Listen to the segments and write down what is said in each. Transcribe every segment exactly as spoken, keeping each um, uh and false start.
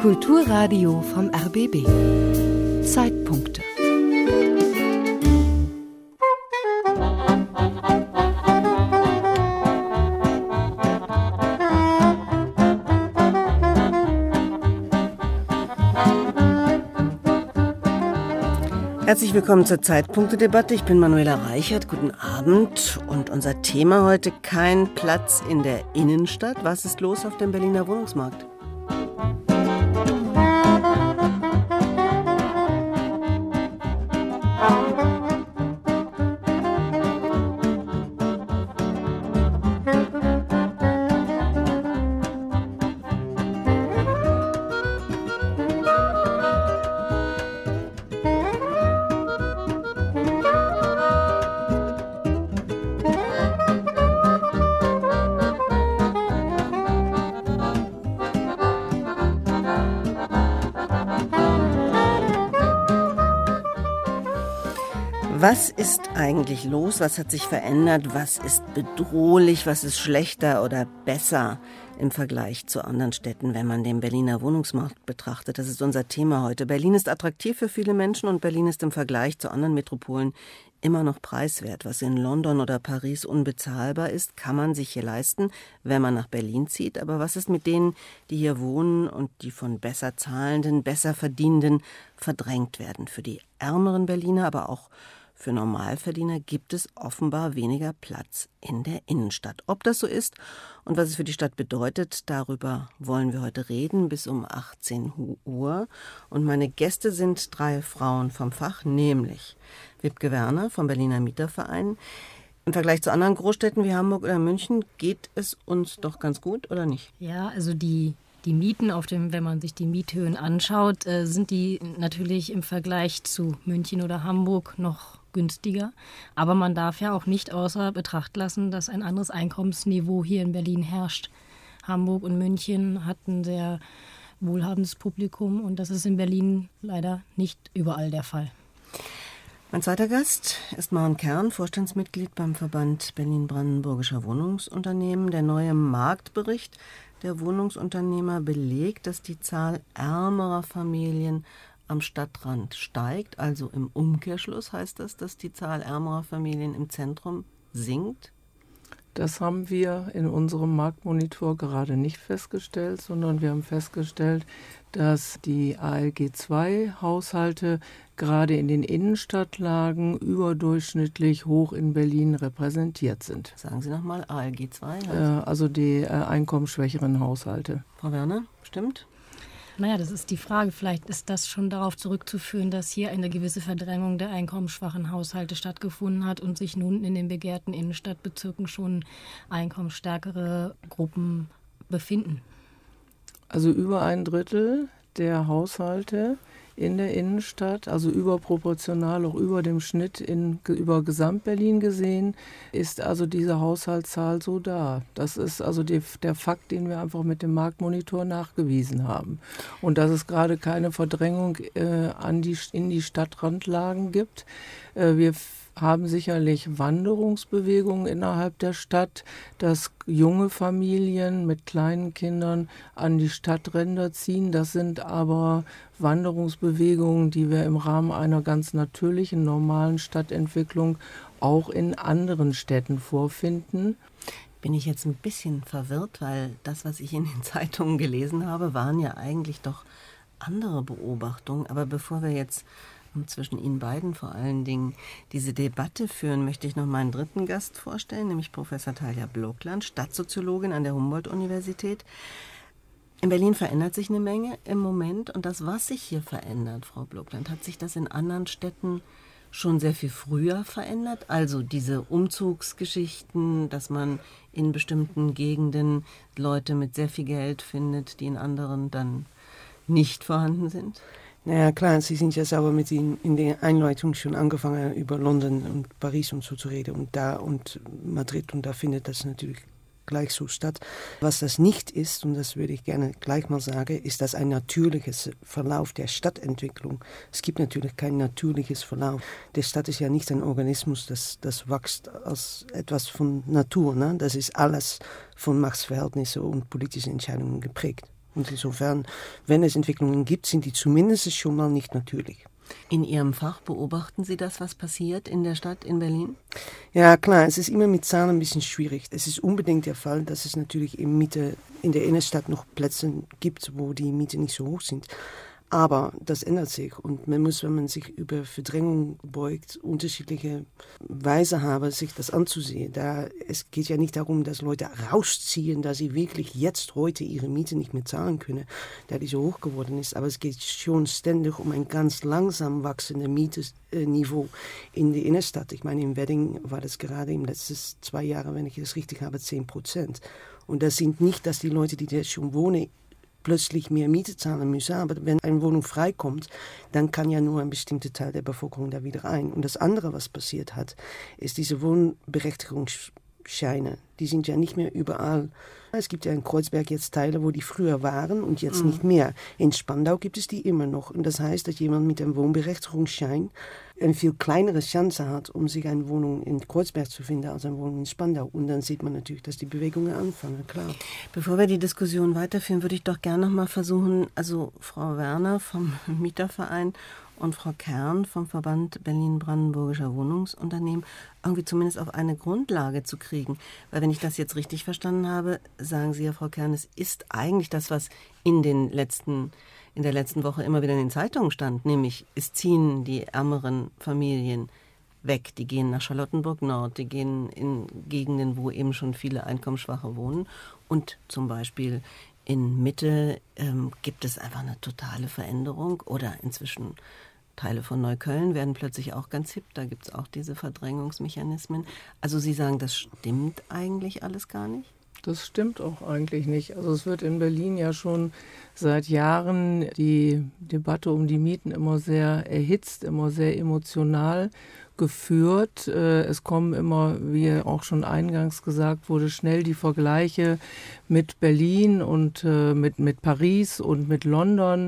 Kulturradio vom R B B. Zeitpunkte. Herzlich willkommen zur Zeitpunkte-Debatte. Ich bin Manuela Reichert. Guten Abend. Und unser Thema heute: kein Platz in der Innenstadt. Was ist los auf dem Berliner Wohnungsmarkt? Was ist eigentlich los? Was hat sich verändert? Was ist bedrohlich? Was ist schlechter oder besser im Vergleich zu anderen Städten, wenn man den Berliner Wohnungsmarkt betrachtet? Das ist unser Thema heute. Berlin ist attraktiv für viele Menschen und Berlin ist im Vergleich zu anderen Metropolen immer noch preiswert. Was in London oder Paris unbezahlbar ist, kann man sich hier leisten, wenn man nach Berlin zieht. Aber was ist mit denen, die hier wohnen und die von besser zahlenden, besser verdienenden verdrängt werden? Für die ärmeren Berliner, aber auch für Normalverdiener gibt es offenbar weniger Platz in der Innenstadt. Ob das so ist und was es für die Stadt bedeutet, darüber wollen wir heute reden bis um achtzehn Uhr. Und meine Gäste sind drei Frauen vom Fach, nämlich Wiebke Werner vom Berliner Mieterverein. Im Vergleich zu anderen Großstädten wie Hamburg oder München geht es uns doch ganz gut, oder nicht? Ja, also die Die Mieten, auf dem, wenn man sich die Miethöhen anschaut, äh, sind die natürlich im Vergleich zu München oder Hamburg noch günstiger. Aber man darf ja auch nicht außer Betracht lassen, dass ein anderes Einkommensniveau hier in Berlin herrscht. Hamburg und München hatten ein sehr wohlhabendes Publikum und das ist in Berlin leider nicht überall der Fall. Mein zweiter Gast ist Maren Kern, Vorstandsmitglied beim Verband Berlin-Brandenburgischer Wohnungsunternehmen. Der neue Marktbericht der Wohnungsunternehmer belegt, dass die Zahl ärmerer Familien am Stadtrand steigt. Also im Umkehrschluss heißt das, dass die Zahl ärmerer Familien im Zentrum sinkt? Das haben wir in unserem Marktmonitor gerade nicht festgestellt, sondern wir haben festgestellt, dass die A L G zwei Haushalte gerade in den Innenstadtlagen überdurchschnittlich hoch in Berlin repräsentiert sind. Sagen Sie nochmal, A L G zwei? Äh, also die äh, einkommensschwächeren Haushalte. Frau Werner, stimmt? Naja, das ist die Frage. Vielleicht ist das schon darauf zurückzuführen, dass hier eine gewisse Verdrängung der einkommensschwachen Haushalte stattgefunden hat und sich nun in den begehrten Innenstadtbezirken schon einkommensstärkere Gruppen befinden. Also über ein Drittel der Haushalte in der Innenstadt, also überproportional auch über dem Schnitt in, über Gesamtberlin gesehen, ist also diese Haushaltszahl so da. Das ist also die, der Fakt, den wir einfach mit dem Marktmonitor nachgewiesen haben. Und dass es gerade keine Verdrängung äh, an die, in die Stadtrandlagen gibt. Äh, wir haben sicherlich Wanderungsbewegungen innerhalb der Stadt, dass junge Familien mit kleinen Kindern an die Stadtränder ziehen. Das sind aber Wanderungsbewegungen, die wir im Rahmen einer ganz natürlichen, normalen Stadtentwicklung auch in anderen Städten vorfinden. Bin ich jetzt ein bisschen verwirrt, weil das, was ich in den Zeitungen gelesen habe, waren ja eigentlich doch andere Beobachtungen. Aber bevor wir jetzt zwischen Ihnen beiden vor allen Dingen diese Debatte führen, möchte ich noch meinen dritten Gast vorstellen, nämlich Professor Talja Blokland, Stadtsoziologin an der Humboldt-Universität. In Berlin verändert sich eine Menge im Moment und das, was sich hier verändert, Frau Blokland, hat sich das in anderen Städten schon sehr viel früher verändert? Also diese Umzugsgeschichten, dass man in bestimmten Gegenden Leute mit sehr viel Geld findet, die in anderen dann nicht vorhanden sind? Naja, klar, Sie sind ja sauber mit Ihnen in der Einleitung schon angefangen, über London und Paris und so zu reden und da und Madrid, und da findet das natürlich gleich so statt. Was das nicht ist, und das würde ich gerne gleich mal sagen, ist das ein natürliches Verlauf der Stadtentwicklung. Es gibt natürlich kein natürliches Verlauf. Die Stadt ist ja nicht ein Organismus, das, das wächst als etwas von Natur. Ne? Das ist alles von Machtverhältnissen und politischen Entscheidungen geprägt. Und insofern, wenn es Entwicklungen gibt, sind die zumindest schon mal nicht natürlich. In Ihrem Fach beobachten Sie das, was passiert in der Stadt, in Berlin? Ja, klar, es ist immer mit Zahlen ein bisschen schwierig. Es ist unbedingt der Fall, dass es natürlich in, Mitte, in der Innenstadt noch Plätze gibt, wo die Mieten nicht so hoch sind. Aber das ändert sich und man muss, wenn man sich über Verdrängung beugt, unterschiedliche Weise haben, sich das anzusehen. Da, es geht ja nicht darum, dass Leute rausziehen, dass sie wirklich jetzt heute ihre Miete nicht mehr zahlen können, da die so hoch geworden ist. Aber es geht schon ständig um ein ganz langsam wachsendes Mieteniveau in der Innenstadt. Ich meine, in Wedding war das gerade im letzten zwei Jahren, wenn ich das richtig habe, zehn Prozent. Und das sind nicht, dass die Leute, die da schon wohnen, plötzlich mehr Miete zahlen müssen. Aber wenn eine Wohnung freikommt, dann kann ja nur ein bestimmter Teil der Bevölkerung da wieder ein. Und das andere, was passiert hat, ist diese Wohnberechtigungsscheine. Die sind ja nicht mehr überall. Es gibt ja in Kreuzberg jetzt Teile, wo die früher waren und jetzt mhm. nicht mehr. In Spandau gibt es die immer noch. Und das heißt, dass jemand mit einem Wohnberechtigungsschein eine viel kleinere Chance hat, um sich eine Wohnung in Kreuzberg zu finden, als eine Wohnung in Spandau. Und dann sieht man natürlich, dass die Bewegungen anfangen, klar. Bevor wir die Diskussion weiterführen, würde ich doch gerne noch mal versuchen, also Frau Werner vom Mieterverein und Frau Kern vom Verband Berlin-Brandenburgischer Wohnungsunternehmen irgendwie zumindest auf eine Grundlage zu kriegen. Weil wenn ich das jetzt richtig verstanden habe, sagen Sie ja, Frau Kern, es ist eigentlich das, was in den letzten in der letzten Woche immer wieder in den Zeitungen stand, nämlich es ziehen die ärmeren Familien weg. Die gehen nach Charlottenburg-Nord, die gehen in Gegenden, wo eben schon viele Einkommensschwache wohnen. Und zum Beispiel in Mitte ähm, gibt es einfach eine totale Veränderung. Oder inzwischen Teile von Neukölln werden plötzlich auch ganz hip. Da gibt es auch diese Verdrängungsmechanismen. Also Sie sagen, das stimmt eigentlich alles gar nicht? Das stimmt auch eigentlich nicht. Also es wird in Berlin ja schon seit Jahren die Debatte um die Mieten immer sehr erhitzt, immer sehr emotional geführt. Es kommen immer, wie auch schon eingangs gesagt wurde, schnell die Vergleiche mit Berlin und mit, mit Paris und mit London.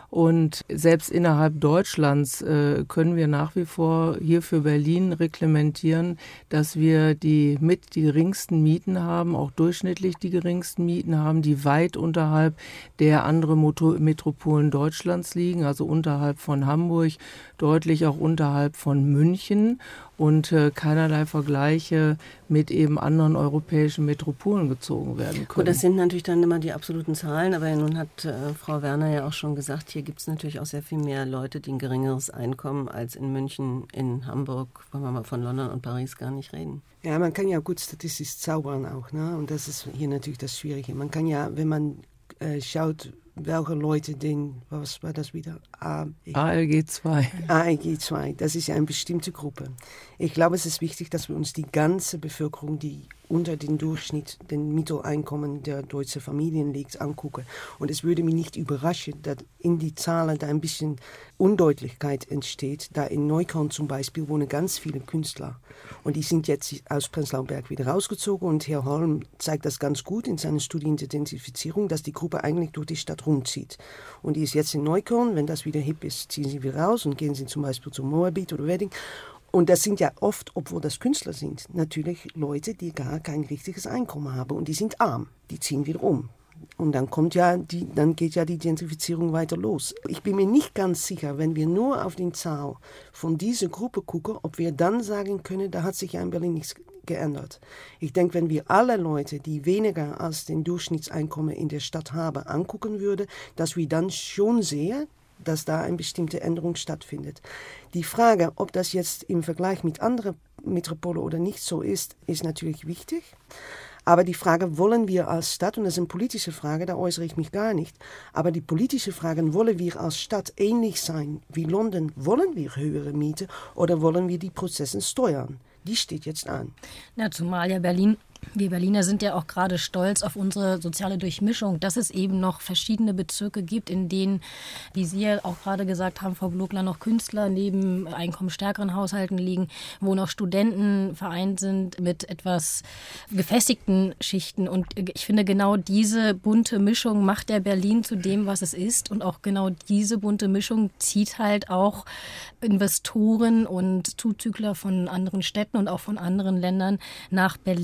Und selbst innerhalb Deutschlands äh, können wir nach wie vor hier für Berlin reglementieren, dass wir die mit die geringsten Mieten haben, auch durchschnittlich die geringsten Mieten haben, die weit unterhalb der anderen Metropolen Deutschlands liegen, also unterhalb von Hamburg, deutlich auch unterhalb von München und äh, keinerlei Vergleiche mit eben anderen europäischen Metropolen gezogen werden können. Gut, das sind natürlich dann immer die absoluten Zahlen, aber nun hat äh, Frau Werner ja auch schon gesagt, hier gibt es natürlich auch sehr viel mehr Leute, die ein geringeres Einkommen als in München, in Hamburg, wollen wir mal von London und Paris gar nicht reden. Ja, man kann ja gut statistisch zaubern auch, ne? Und das ist hier natürlich das Schwierige. Man kann ja, wenn man äh, schaut, welche Leute den, was war das wieder? A L G zwei. A L G zwei, das ist ja eine bestimmte Gruppe. Ich glaube, es ist wichtig, dass wir uns die ganze Bevölkerung, die unter den Durchschnitt, den Mitteleinkommen der deutschen Familien liegt, angucken. Und es würde mich nicht überraschen, dass in die Zahlen da ein bisschen Undeutlichkeit entsteht. Da in Neukölln zum Beispiel wohnen ganz viele Künstler. Und die sind jetzt aus Prenzlauer Berg wieder rausgezogen. Und Herr Holm zeigt das ganz gut in seiner Studie der Identifizierung, dass die Gruppe eigentlich durch die Stadt rumzieht. Und die ist jetzt in Neukölln. Wenn das wieder hip ist, ziehen sie wieder raus und gehen sie zum Beispiel zum Moabit oder Wedding. Und das sind ja oft, obwohl das Künstler sind, natürlich Leute, die gar kein richtiges Einkommen haben. Und die sind arm. Die ziehen wieder um. Und dann kommt ja die, dann geht ja die Gentrifizierung weiter los. Ich bin mir nicht ganz sicher, wenn wir nur auf die Zahl von dieser Gruppe gucken, ob wir dann sagen können, da hat sich ja in Berlin nichts geändert. Ich denke, wenn wir alle Leute, die weniger als den Durchschnittseinkommen in der Stadt haben, angucken würden, dass wir dann schon sehen, dass da eine bestimmte Änderung stattfindet. Die Frage, ob das jetzt im Vergleich mit anderen Metropolen oder nicht so ist, ist natürlich wichtig. Aber die Frage, wollen wir als Stadt, und das ist eine politische Frage, da äußere ich mich gar nicht, aber die politische Frage, wollen wir als Stadt ähnlich sein wie London, wollen wir höhere Miete oder wollen wir die Prozesse steuern? Die steht jetzt an. Ja, zumal ja Berlin, wir Berliner sind ja auch gerade stolz auf unsere soziale Durchmischung, dass es eben noch verschiedene Bezirke gibt, in denen, wie Sie ja auch gerade gesagt haben, Frau Blogler, noch Künstler neben einkommensstärkeren Haushalten liegen, wo noch Studenten vereint sind mit etwas gefestigten Schichten. Und ich finde, genau diese bunte Mischung macht der Berlin zu dem, was es ist. Und auch genau diese bunte Mischung zieht halt auch Investoren und Zuzügler von anderen Städten und auch von anderen Ländern nach Berlin.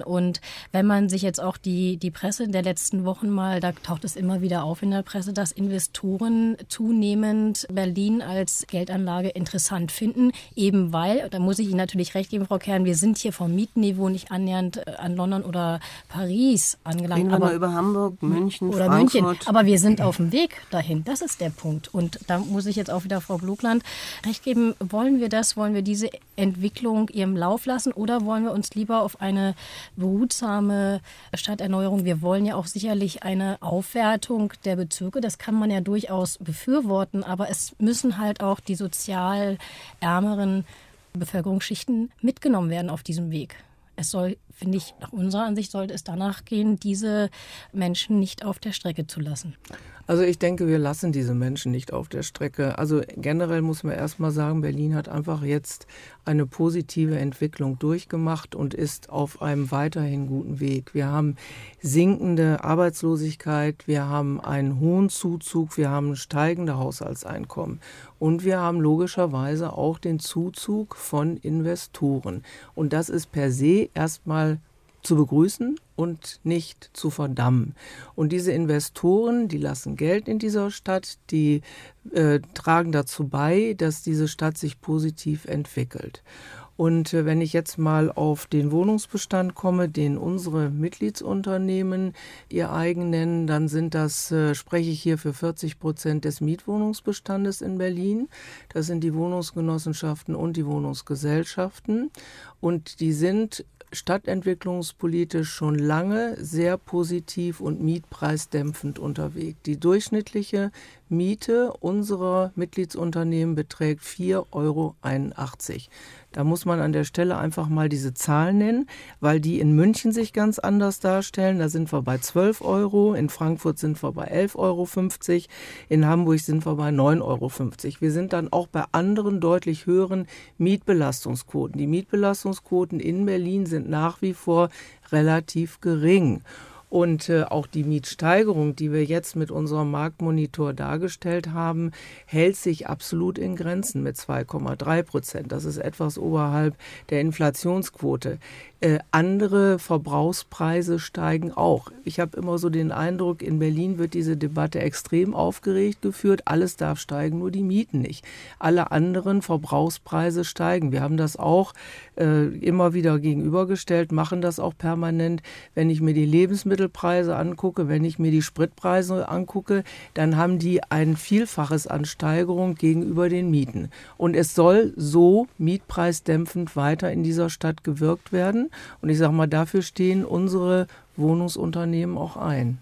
Und wenn man sich jetzt auch die, die Presse der letzten Wochen mal, da taucht es immer wieder auf in der Presse, dass Investoren zunehmend Berlin als Geldanlage interessant finden, eben weil, da muss ich Ihnen natürlich recht geben, Frau Kern, wir sind hier vom Mietniveau nicht annähernd an London oder Paris angelangt. Reden wir aber, mal über Hamburg, München, oder Frankfurt. München. Aber wir sind auf dem Weg dahin. Das ist der Punkt. Und da muss ich jetzt auch wieder Frau Blokland recht geben. Wollen wir das? Wollen wir diese Entwicklung ihrem Lauf lassen oder wollen wir uns lieber auf eine behutsame Stadterneuerung? Wir wollen ja auch sicherlich eine Aufwertung der Bezirke. Das kann man ja durchaus befürworten. Aber es müssen halt auch die sozial ärmeren Bevölkerungsschichten mitgenommen werden auf diesem Weg. Es soll, finde ich, nach unserer Ansicht sollte es danach gehen, diese Menschen nicht auf der Strecke zu lassen. Also ich denke, wir lassen diese Menschen nicht auf der Strecke. Also generell muss man erstmal sagen, Berlin hat einfach jetzt eine positive Entwicklung durchgemacht und ist auf einem weiterhin guten Weg. Wir haben sinkende Arbeitslosigkeit, wir haben einen hohen Zuzug, wir haben steigende Haushaltseinkommen und wir haben logischerweise auch den Zuzug von Investoren. Und das ist per se erstmal zu begrüßen und nicht zu verdammen. Und diese Investoren, die lassen Geld in dieser Stadt, die äh, tragen dazu bei, dass diese Stadt sich positiv entwickelt. Und äh, wenn ich jetzt mal auf den Wohnungsbestand komme, den unsere Mitgliedsunternehmen ihr eigen nennen, dann sind das, äh, spreche ich hier für vierzig Prozent des Mietwohnungsbestandes in Berlin. Das sind die Wohnungsgenossenschaften und die Wohnungsgesellschaften. Und die sind stadtentwicklungspolitisch schon lange sehr positiv und mietpreisdämpfend unterwegs. Die durchschnittliche Miete unserer Mitgliedsunternehmen beträgt vier Euro einundachtzig. Da muss man an der Stelle einfach mal diese Zahlen nennen, weil die in München sich ganz anders darstellen. Da sind wir bei zwölf Euro, in Frankfurt sind wir bei elf Euro fünfzig, in Hamburg sind wir bei neun Euro fünfzig. Wir sind dann auch bei anderen deutlich höheren Mietbelastungsquoten. Die Mietbelastungsquoten in Berlin sind nach wie vor relativ gering. Und äh, auch die Mietsteigerung, die wir jetzt mit unserem Marktmonitor dargestellt haben, hält sich absolut in Grenzen mit zwei Komma drei Prozent. Das ist etwas oberhalb der Inflationsquote. Äh, andere Verbrauchspreise steigen auch. Ich habe immer so den Eindruck, in Berlin wird diese Debatte extrem aufgeregt geführt. Alles darf steigen, nur die Mieten nicht. Alle anderen Verbrauchspreise steigen. Wir haben das auch äh, immer wieder gegenübergestellt, machen das auch permanent. Wenn ich mir die Lebensmittelpreise angucke, wenn ich mir die Spritpreise angucke, dann haben die ein Vielfaches an Steigerung gegenüber den Mieten. Und es soll so mietpreisdämpfend weiter in dieser Stadt gewirkt werden. Und ich sage mal, dafür stehen unsere Wohnungsunternehmen auch ein.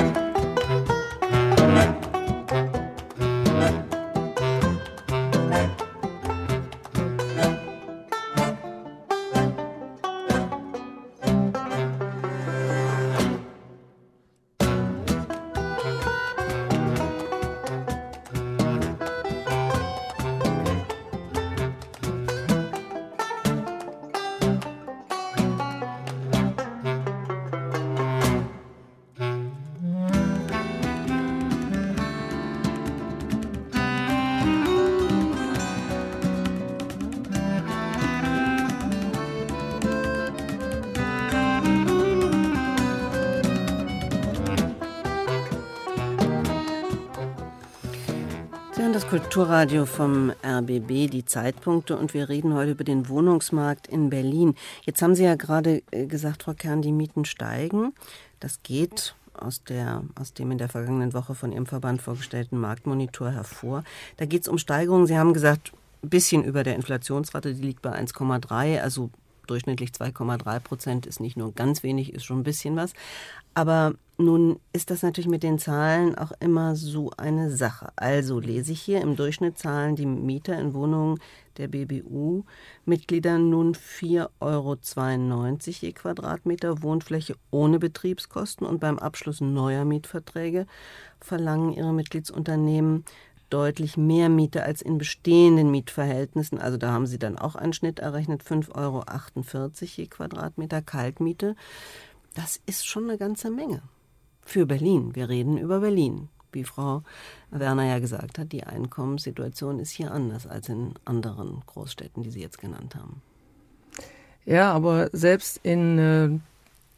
Das Kulturradio vom R B B, die Zeitpunkte, und wir reden heute über den Wohnungsmarkt in Berlin. Jetzt haben Sie ja gerade gesagt, Frau Kern, die Mieten steigen. Das geht aus, der, aus dem in der vergangenen Woche von Ihrem Verband vorgestellten Marktmonitor hervor. Da geht es um Steigerungen. Sie haben gesagt, ein bisschen über der Inflationsrate, die liegt bei eins Komma drei, also durchschnittlich zwei Komma drei Prozent ist nicht nur ganz wenig, ist schon ein bisschen was. Aber nun ist das natürlich mit den Zahlen auch immer so eine Sache. Also lese ich hier, im Durchschnitt zahlen die Mieter in Wohnungen der B B U-Mitglieder nun vier Euro zweiundneunzig je Quadratmeter Wohnfläche ohne Betriebskosten, und beim Abschluss neuer Mietverträge verlangen ihre Mitgliedsunternehmen deutlich mehr Miete als in bestehenden Mietverhältnissen. Also da haben sie dann auch einen Schnitt errechnet, fünf Euro achtundvierzig je Quadratmeter Kaltmiete. Das ist schon eine ganze Menge für Berlin. Wir reden über Berlin. Wie Frau Werner ja gesagt hat, die Einkommenssituation ist hier anders als in anderen Großstädten, die Sie jetzt genannt haben. Ja, aber selbst in äh,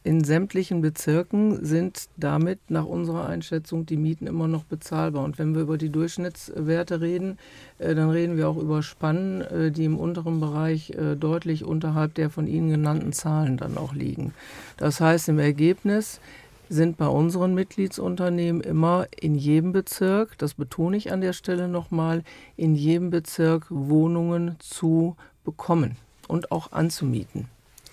in sämtlichen Bezirken sind damit nach unserer Einschätzung die Mieten immer noch bezahlbar. Und wenn wir über die Durchschnittswerte reden, äh, dann reden wir auch über Spannen, äh, die im unteren Bereich äh, deutlich unterhalb der von Ihnen genannten Zahlen dann auch liegen. Das heißt, im Ergebnis sind bei unseren Mitgliedsunternehmen immer in jedem Bezirk, das betone ich an der Stelle nochmal, in jedem Bezirk Wohnungen zu bekommen und auch anzumieten.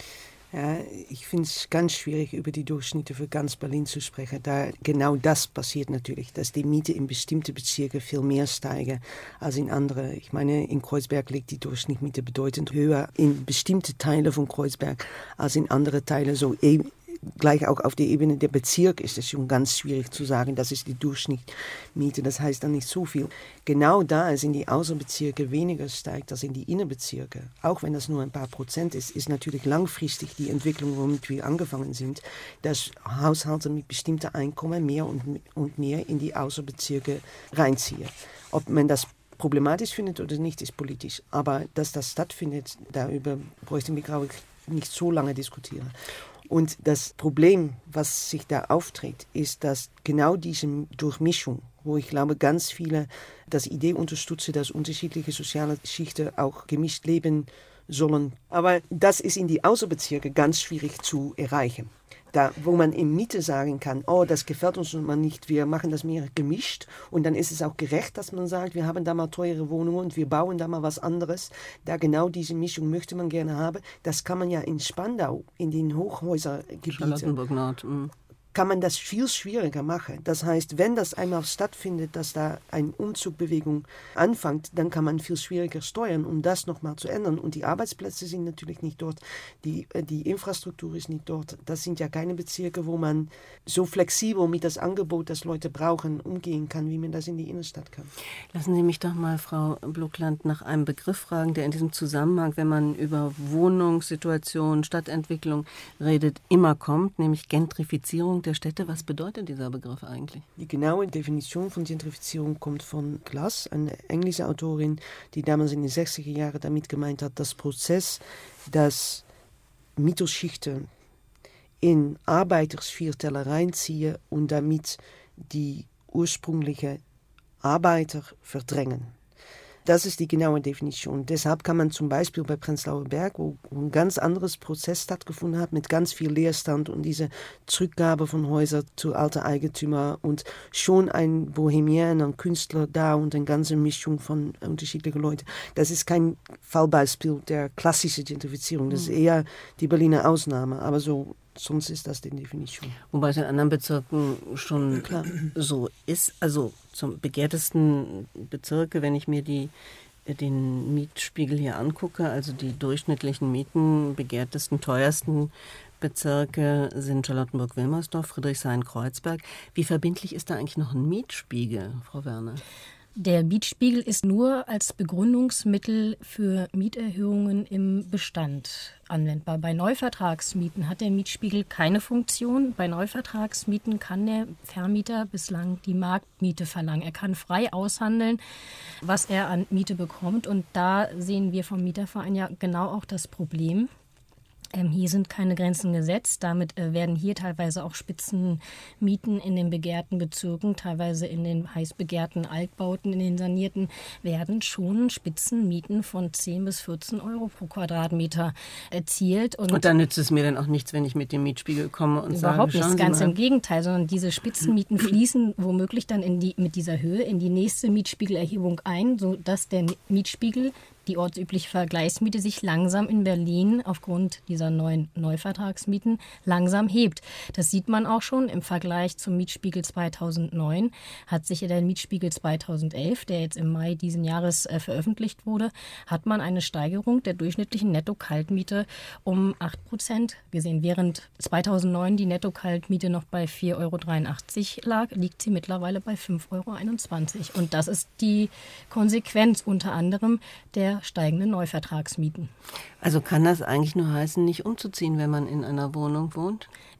Ja, ich finde es ganz schwierig, über die Durchschnitte für ganz Berlin zu sprechen. Da genau das passiert natürlich, dass die Miete in bestimmte Bezirke viel mehr steigen als in andere. Ich meine, in Kreuzberg liegt die Durchschnittsmiete bedeutend höher in bestimmte Teile von Kreuzberg als in andere Teile. So eben gleich auch auf der Ebene der Bezirk ist es schon ganz schwierig zu sagen, das ist die Durchschnittsmiete. Das heißt dann nicht so viel. Genau da es in die Außenbezirke weniger steigt als in die Innenbezirke, auch wenn das nur ein paar Prozent ist, ist natürlich langfristig die Entwicklung, womit wir angefangen sind, dass Haushalte mit bestimmten Einkommen mehr und, und mehr in die Außenbezirke reinziehen. Ob man das problematisch findet oder nicht, ist politisch. Aber dass das stattfindet, darüber bräuchten wir, glaube ich, nicht so lange diskutieren. Und das Problem, was sich da auftritt, ist, dass genau diese Durchmischung, wo ich glaube, ganz viele das Idee unterstützen, dass unterschiedliche soziale Schichten auch gemischt leben sollen. Aber das ist in die Außenbezirke ganz schwierig zu erreichen. Da, wo man in Miete sagen kann, oh, das gefällt uns mal nicht, wir machen das mehr gemischt und dann ist es auch gerecht, dass man sagt, wir haben da mal teure Wohnungen und wir bauen da mal was anderes. Da genau diese Mischung möchte man gerne haben. Das kann man ja in Spandau, in den Hochhäusergebieten, Charlottenburg-Nord, mm. kann man das viel schwieriger machen. Das heißt, wenn das einmal stattfindet, dass da eine Umzugbewegung anfängt, dann kann man viel schwieriger steuern, um das nochmal zu ändern. Und die Arbeitsplätze sind natürlich nicht dort, die, die Infrastruktur ist nicht dort. Das sind ja keine Bezirke, wo man so flexibel mit das Angebot, das Leute brauchen, umgehen kann, wie man das in die Innenstadt kann. Lassen Sie mich doch mal, Frau Blokland, nach einem Begriff fragen, der in diesem Zusammenhang, wenn man über Wohnungssituation, Stadtentwicklung redet, immer kommt, nämlich Gentrifizierung der Städte. Was bedeutet dieser Begriff eigentlich? Die genaue Definition von Gentrifizierung kommt von Glass, eine englische Autorin, die damals in den sechziger Jahren damit gemeint hat, das Prozess, dass Mittelschichten in Arbeitersviertel reinziehen und damit die ursprüngliche Arbeiter verdrängen. Das ist die genaue Definition. Deshalb kann man zum Beispiel bei Prenzlauer Berg, wo ein ganz anderes Prozess stattgefunden hat, mit ganz viel Leerstand und diese Zurückgabe von Häusern zu alten Eigentümern und schon ein Bohemian, ein Künstler da und eine ganze Mischung von unterschiedlichen Leuten. Das ist kein Fallbeispiel der klassischen Gentrifizierung. Das ist eher die Berliner Ausnahme. Aber so sonst ist das die Definition. Wobei es in anderen Bezirken schon Klar. so ist. Also zum begehrtesten Bezirke, wenn ich mir die, den Mietspiegel hier angucke, also die durchschnittlichen Mieten, begehrtesten, teuersten Bezirke sind Charlottenburg-Wilmersdorf, Friedrichshain-Kreuzberg. Wie verbindlich ist da eigentlich noch ein Mietspiegel, Frau Werner? Der Mietspiegel ist nur als Begründungsmittel für Mieterhöhungen im Bestand anwendbar. Bei Neuvertragsmieten hat der Mietspiegel keine Funktion. Bei Neuvertragsmieten kann der Vermieter bislang die Marktmiete verlangen. Er kann frei aushandeln, was er an Miete bekommt. Und da sehen wir vom Mieterverein ja genau auch das Problem. Ähm, hier sind keine Grenzen gesetzt. Damit äh, werden hier teilweise auch Spitzenmieten in den begehrten Bezirken, teilweise in den heiß begehrten Altbauten, in den sanierten, werden schon Spitzenmieten von zehn bis vierzehn Euro pro Quadratmeter erzielt. Und, und dann nützt es mir dann auch nichts, wenn ich mit dem Mietspiegel komme und überhaupt sage, nichts, ganz im Gegenteil, sondern diese Spitzenmieten fließen womöglich dann in die, mit dieser Höhe in die nächste Mietspiegelerhebung ein, sodass der Mietspiegel, die ortsübliche Vergleichsmiete, sich langsam in Berlin aufgrund dieser neuen Neuvertragsmieten langsam hebt. Das sieht man auch schon im Vergleich zum Mietspiegel zweitausendneun. Hat sich der Mietspiegel zweitausendelf, der jetzt im Mai diesen Jahres äh, veröffentlicht wurde, hat man eine Steigerung der durchschnittlichen Netto-Kaltmiete um acht Prozent gesehen. Während zweitausendneun die Netto-Kaltmiete noch bei vier Euro dreiundachtzig lag, liegt sie mittlerweile bei fünf Euro einundzwanzig. Und das ist die Konsequenz unter anderem der steigenden Neuvertragsmieten. Also kann das eigentlich nur heißen, nicht umzuziehen, wenn man in einer Wohnung wohnt?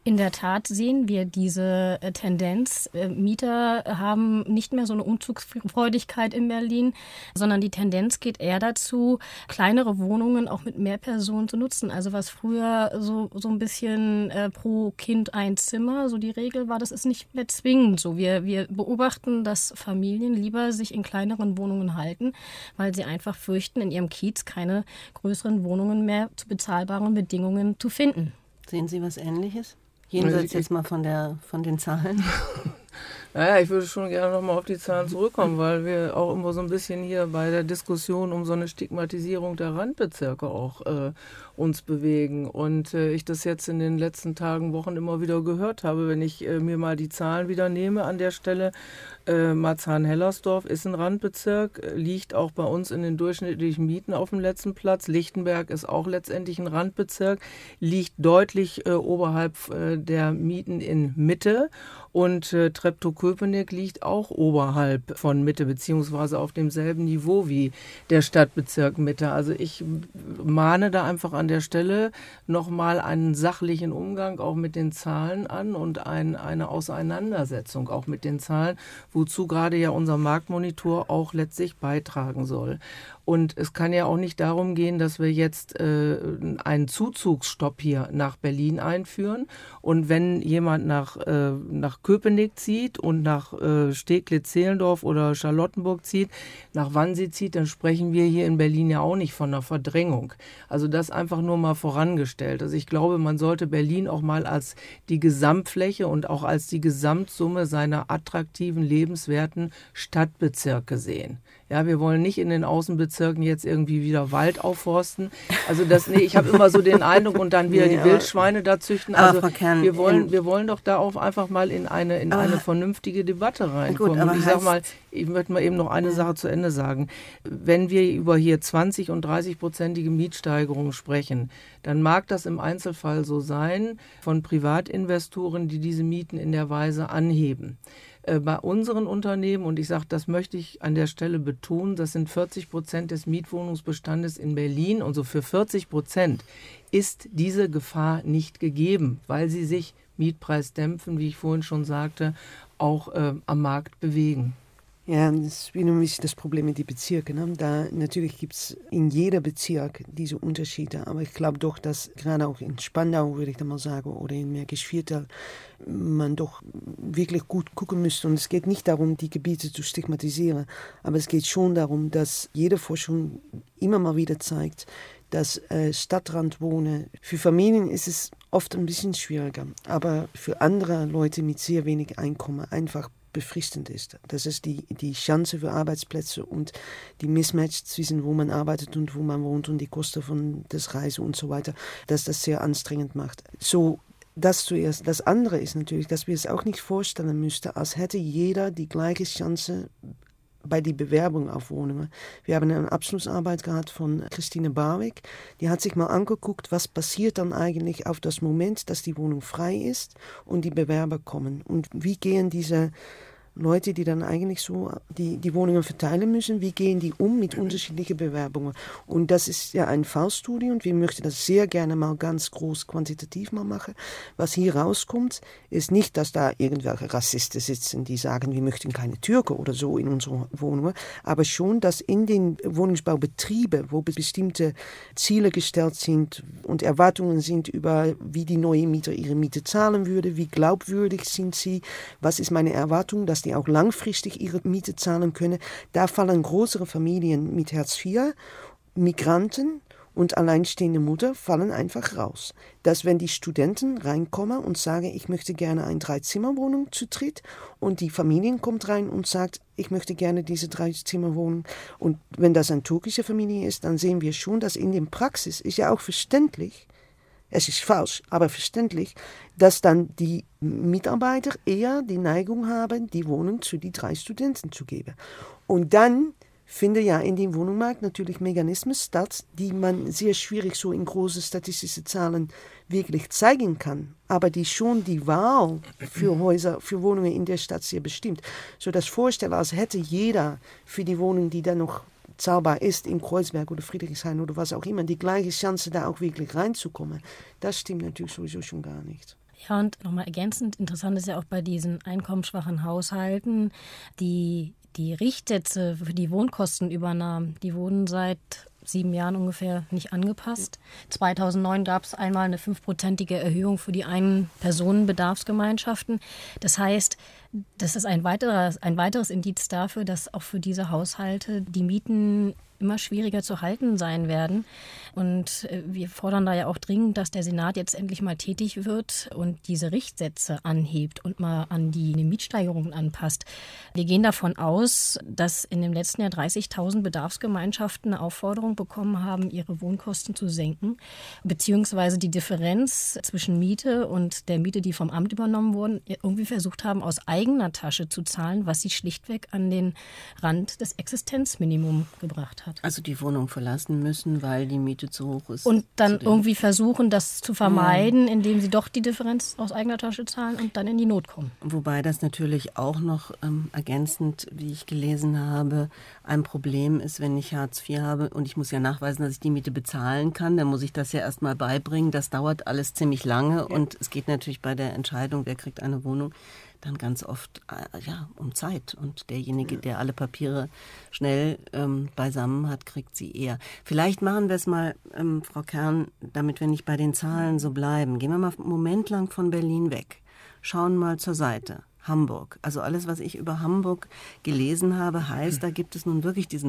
In der Tat sehen wir diese äh, Tendenz. Äh, Mieter haben nicht mehr so eine Umzugsfreudigkeit in Berlin, sondern die Tendenz geht eher dazu, kleinere Wohnungen auch mit mehr Personen zu nutzen. Also was früher so, so ein bisschen äh, pro Kind ein Zimmer, so die Regel war, das ist nicht mehr zwingend so. Wir, wir beobachten, dass Familien lieber sich in kleineren Wohnungen halten, weil sie einfach fürchten, in ihrem Kiez keine größeren Wohnungen mehr zu bezahlbaren Bedingungen zu finden. Sehen Sie was Ähnliches? Jenseits jetzt mal von, der, von den Zahlen. Naja, ich würde schon gerne nochmal auf die Zahlen zurückkommen, weil wir auch immer so ein bisschen hier bei der Diskussion um so eine Stigmatisierung der Randbezirke auch äh, uns bewegen. Und äh, ich das jetzt in den letzten Tagen, Wochen immer wieder gehört habe, wenn ich äh, mir mal die Zahlen wieder nehme an der Stelle. Äh, Marzahn-Hellersdorf ist ein Randbezirk, liegt auch bei uns in den durchschnittlichen Mieten auf dem letzten Platz. Lichtenberg ist auch letztendlich ein Randbezirk, liegt deutlich äh, oberhalb äh, der Mieten in Mitte. Und äh, Treptow-Köpenick liegt auch oberhalb von Mitte, beziehungsweise auf demselben Niveau wie der Stadtbezirk Mitte. Also ich mahne da einfach an der Stelle nochmal einen sachlichen Umgang auch mit den Zahlen an und ein, eine Auseinandersetzung auch mit den Zahlen, wozu gerade ja unser Marktmonitor auch letztlich beitragen soll. Und es kann ja auch nicht darum gehen, dass wir jetzt äh, einen Zuzugsstopp hier nach Berlin einführen. Und wenn jemand nach, äh, nach Köpenick zieht und nach äh, Steglitz-Zehlendorf oder Charlottenburg zieht, nach Wannsee zieht, dann sprechen wir hier in Berlin ja auch nicht von einer Verdrängung. Also das einfach nur mal vorangestellt. Also ich glaube, man sollte Berlin auch mal als die Gesamtfläche und auch als die Gesamtsumme seiner attraktiven, lebenswerten Stadtbezirke sehen. Ja, wir wollen nicht in den Außenbezirken jetzt irgendwie wieder Wald aufforsten. Also das, nee, ich habe immer so den Eindruck und dann wieder nee, die Wildschweine da züchten. Also Kern, wir wollen, wir wollen doch da auch einfach mal in eine, in eine vernünftige Debatte reinkommen. Gut, und ich sag mal, ich möchte mal eben noch eine ja. Sache zu Ende sagen. Wenn wir über hier zwanzig- und dreißig-prozentige Mietsteigerungen sprechen, dann mag das im Einzelfall so sein von Privatinvestoren, die diese Mieten in der Weise anheben. Bei unseren Unternehmen, und ich sage, das möchte ich an der Stelle betonen, das sind vierzig Prozent des Mietwohnungsbestandes in Berlin. Und so für vierzig Prozent ist diese Gefahr nicht gegeben, weil sie sich Mietpreisdämpfen, wie ich vorhin schon sagte, auch äh, am Markt bewegen. Ja, das ist wie ein bisschen das Problem mit den Bezirken. Ne? Da natürlich gibt es in jeder Bezirk diese Unterschiede, aber ich glaube doch, dass gerade auch in Spandau, würde ich da mal sagen, oder in Märkisch-Viertal, man doch wirklich gut gucken müsste. Und es geht nicht darum, die Gebiete zu stigmatisieren, aber es geht schon darum, dass jede Forschung immer mal wieder zeigt, dass äh, Stadtrandwohnen, für Familien ist es oft ein bisschen schwieriger, aber für andere Leute mit sehr wenig Einkommen einfach befristend ist. Das ist die, die Chance für Arbeitsplätze und die Mismatch zwischen wo man arbeitet und wo man wohnt und die Kosten von des Reise und so weiter, dass das sehr anstrengend macht. So, das zuerst. Das andere ist natürlich, dass wir es auch nicht vorstellen müssten, als hätte jeder die gleiche Chance bei der Bewerbung auf Wohnungen. Wir haben eine Abschlussarbeit gehabt von Christine Barwig. Die hat sich mal angeguckt, was passiert dann eigentlich auf das Moment, dass die Wohnung frei ist und die Bewerber kommen. Und wie gehen diese Leute, die dann eigentlich so die, die Wohnungen verteilen müssen, wie gehen die um mit unterschiedlichen Bewerbungen? Und das ist ja eine Fallstudie und wir möchten das sehr gerne mal ganz groß quantitativ mal machen. Was hier rauskommt, ist nicht, dass da irgendwelche Rassisten sitzen, die sagen, wir möchten keine Türken oder so in unseren Wohnungen, aber schon, dass in den Wohnungsbaubetrieben, wo bestimmte Ziele gestellt sind und Erwartungen sind über, wie die neuen Mieter ihre Miete zahlen würden, wie glaubwürdig sind sie, was ist meine Erwartung, dass die auch langfristig ihre Miete zahlen können. Da fallen größere Familien mit Hartz vier, Migranten und alleinstehende Mutter fallen einfach raus. Dass wenn die Studenten reinkommen und sagen, ich möchte gerne eine Dreizimmerwohnung zu dritt und die Familie kommt rein und sagt, ich möchte gerne diese Dreizimmerwohnung und wenn das eine türkische Familie ist, dann sehen wir schon, dass in der Praxis ist ja auch verständlich, es ist falsch, aber verständlich, dass dann die Mitarbeiter eher die Neigung haben, die Wohnung zu den drei Studenten zu geben. Und dann finden ja in dem Wohnungsmarkt natürlich Mechanismen statt, die man sehr schwierig so in große statistische Zahlen wirklich zeigen kann, aber die schon die Wahl für Häuser, für Wohnungen in der Stadt sehr bestimmt. So das Vorstellen, als hätte jeder für die Wohnung, die dann noch zahlbar ist in Kreuzberg oder Friedrichshain oder was auch immer, die gleiche Chance da auch wirklich reinzukommen, das stimmt natürlich sowieso schon gar nicht. Ja, und nochmal ergänzend, interessant ist ja auch bei diesen einkommensschwachen Haushalten, die, die Richtsätze für die Wohnkostenübernahme, die wurden seit sieben Jahren ungefähr nicht angepasst. zweitausendneun gab es einmal eine fünfprozentige Erhöhung für die Ein-Personen-Bedarfsgemeinschaften. Das heißt, das ist ein weiteres, ein weiteres Indiz dafür, dass auch für diese Haushalte die Mieten immer schwieriger zu halten sein werden. Und wir fordern da ja auch dringend, dass der Senat jetzt endlich mal tätig wird und diese Richtsätze anhebt und mal an die Mietsteigerungen anpasst. Wir gehen davon aus, dass in dem letzten Jahr dreißigtausend Bedarfsgemeinschaften eine Aufforderung bekommen haben, ihre Wohnkosten zu senken, beziehungsweise die Differenz zwischen Miete und der Miete, die vom Amt übernommen wurden, irgendwie versucht haben, aus eigener Tasche zu zahlen, was sie schlichtweg an den Rand des Existenzminimums gebracht hat. Also die Wohnung verlassen müssen, weil die Miete zu hoch ist. Und dann irgendwie versuchen, das zu vermeiden, indem sie doch die Differenz aus eigener Tasche zahlen und dann in die Not kommen. Wobei das natürlich auch noch ähm, ergänzend, wie ich gelesen habe, ein Problem ist, wenn ich Hartz vier habe und ich muss ja nachweisen, dass ich die Miete bezahlen kann, dann muss ich das ja erstmal beibringen. Das dauert alles ziemlich lange ja. Und es geht natürlich bei der Entscheidung, wer kriegt eine Wohnung, dann ganz oft äh, ja, um Zeit. Und derjenige, der alle Papiere schnell ähm, beisammen hat, kriegt sie eher. Vielleicht machen wir es mal, ähm, Frau Kern, damit wir nicht bei den Zahlen so bleiben. Gehen wir mal einen Moment lang von Berlin weg. Schauen mal zur Seite. Hamburg. Also alles, was ich über Hamburg gelesen habe, heißt, da gibt es nun wirklich diesen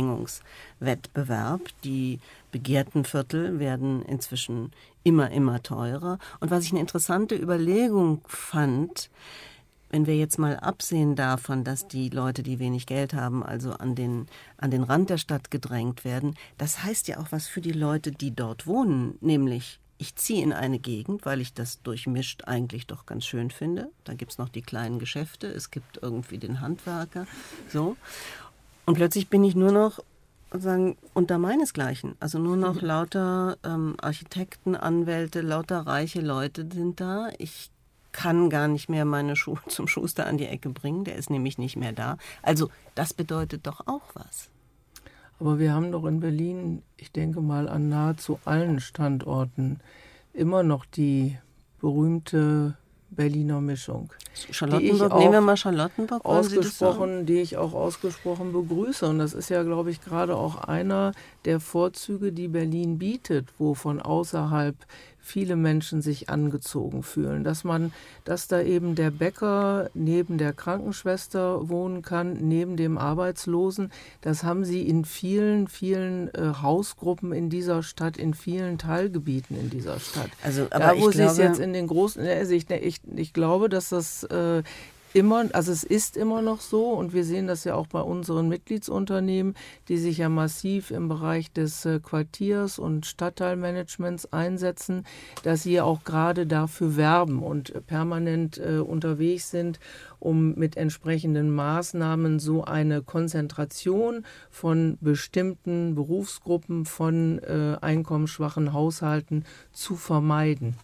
Verdrängungswettbewerb. Die begehrten Viertel werden inzwischen immer, immer teurer. Und was ich eine interessante Überlegung fand, wenn wir jetzt mal absehen davon, dass die Leute, die wenig Geld haben, also an den, an den Rand der Stadt gedrängt werden, das heißt ja auch was für die Leute, die dort wohnen, nämlich ich ziehe in eine Gegend, weil ich das durchmischt eigentlich doch ganz schön finde. Da gibt es noch die kleinen Geschäfte, es gibt irgendwie den Handwerker, so. Und plötzlich bin ich nur noch sagen, unter meinesgleichen. Also nur noch lauter ähm, Architekten, Anwälte, lauter reiche Leute sind da. Ich kann gar nicht mehr meine Schuhe zum Schuster an die Ecke bringen, der ist nämlich nicht mehr da. Also das bedeutet doch auch was. Aber wir haben doch in Berlin, ich denke mal an nahezu allen Standorten, immer noch die berühmte Berliner Mischung. Charlottenburg, nehmen wir mal Charlottenburg. Ausgesprochen, die ich auch ausgesprochen begrüße. Und das ist ja, glaube ich, gerade auch einer der Vorzüge, die Berlin bietet, wo von außerhalb viele Menschen sich angezogen fühlen. Dass man, dass da eben der Bäcker neben der Krankenschwester wohnen kann, neben dem Arbeitslosen, das haben sie in vielen, vielen äh, Hausgruppen in dieser Stadt, in vielen Teilgebieten in dieser Stadt. Also, aber da, wo ich sie es glaube, jetzt in den großen, also ich, ich, ich glaube, dass das äh, immer, also es ist immer noch so und wir sehen das ja auch bei unseren Mitgliedsunternehmen, die sich ja massiv im Bereich des äh, Quartiers- und Stadtteilmanagements einsetzen, dass sie ja auch gerade dafür werben und äh, permanent äh, unterwegs sind, um mit entsprechenden Maßnahmen so eine Konzentration von bestimmten Berufsgruppen, von äh, einkommensschwachen Haushalten zu vermeiden.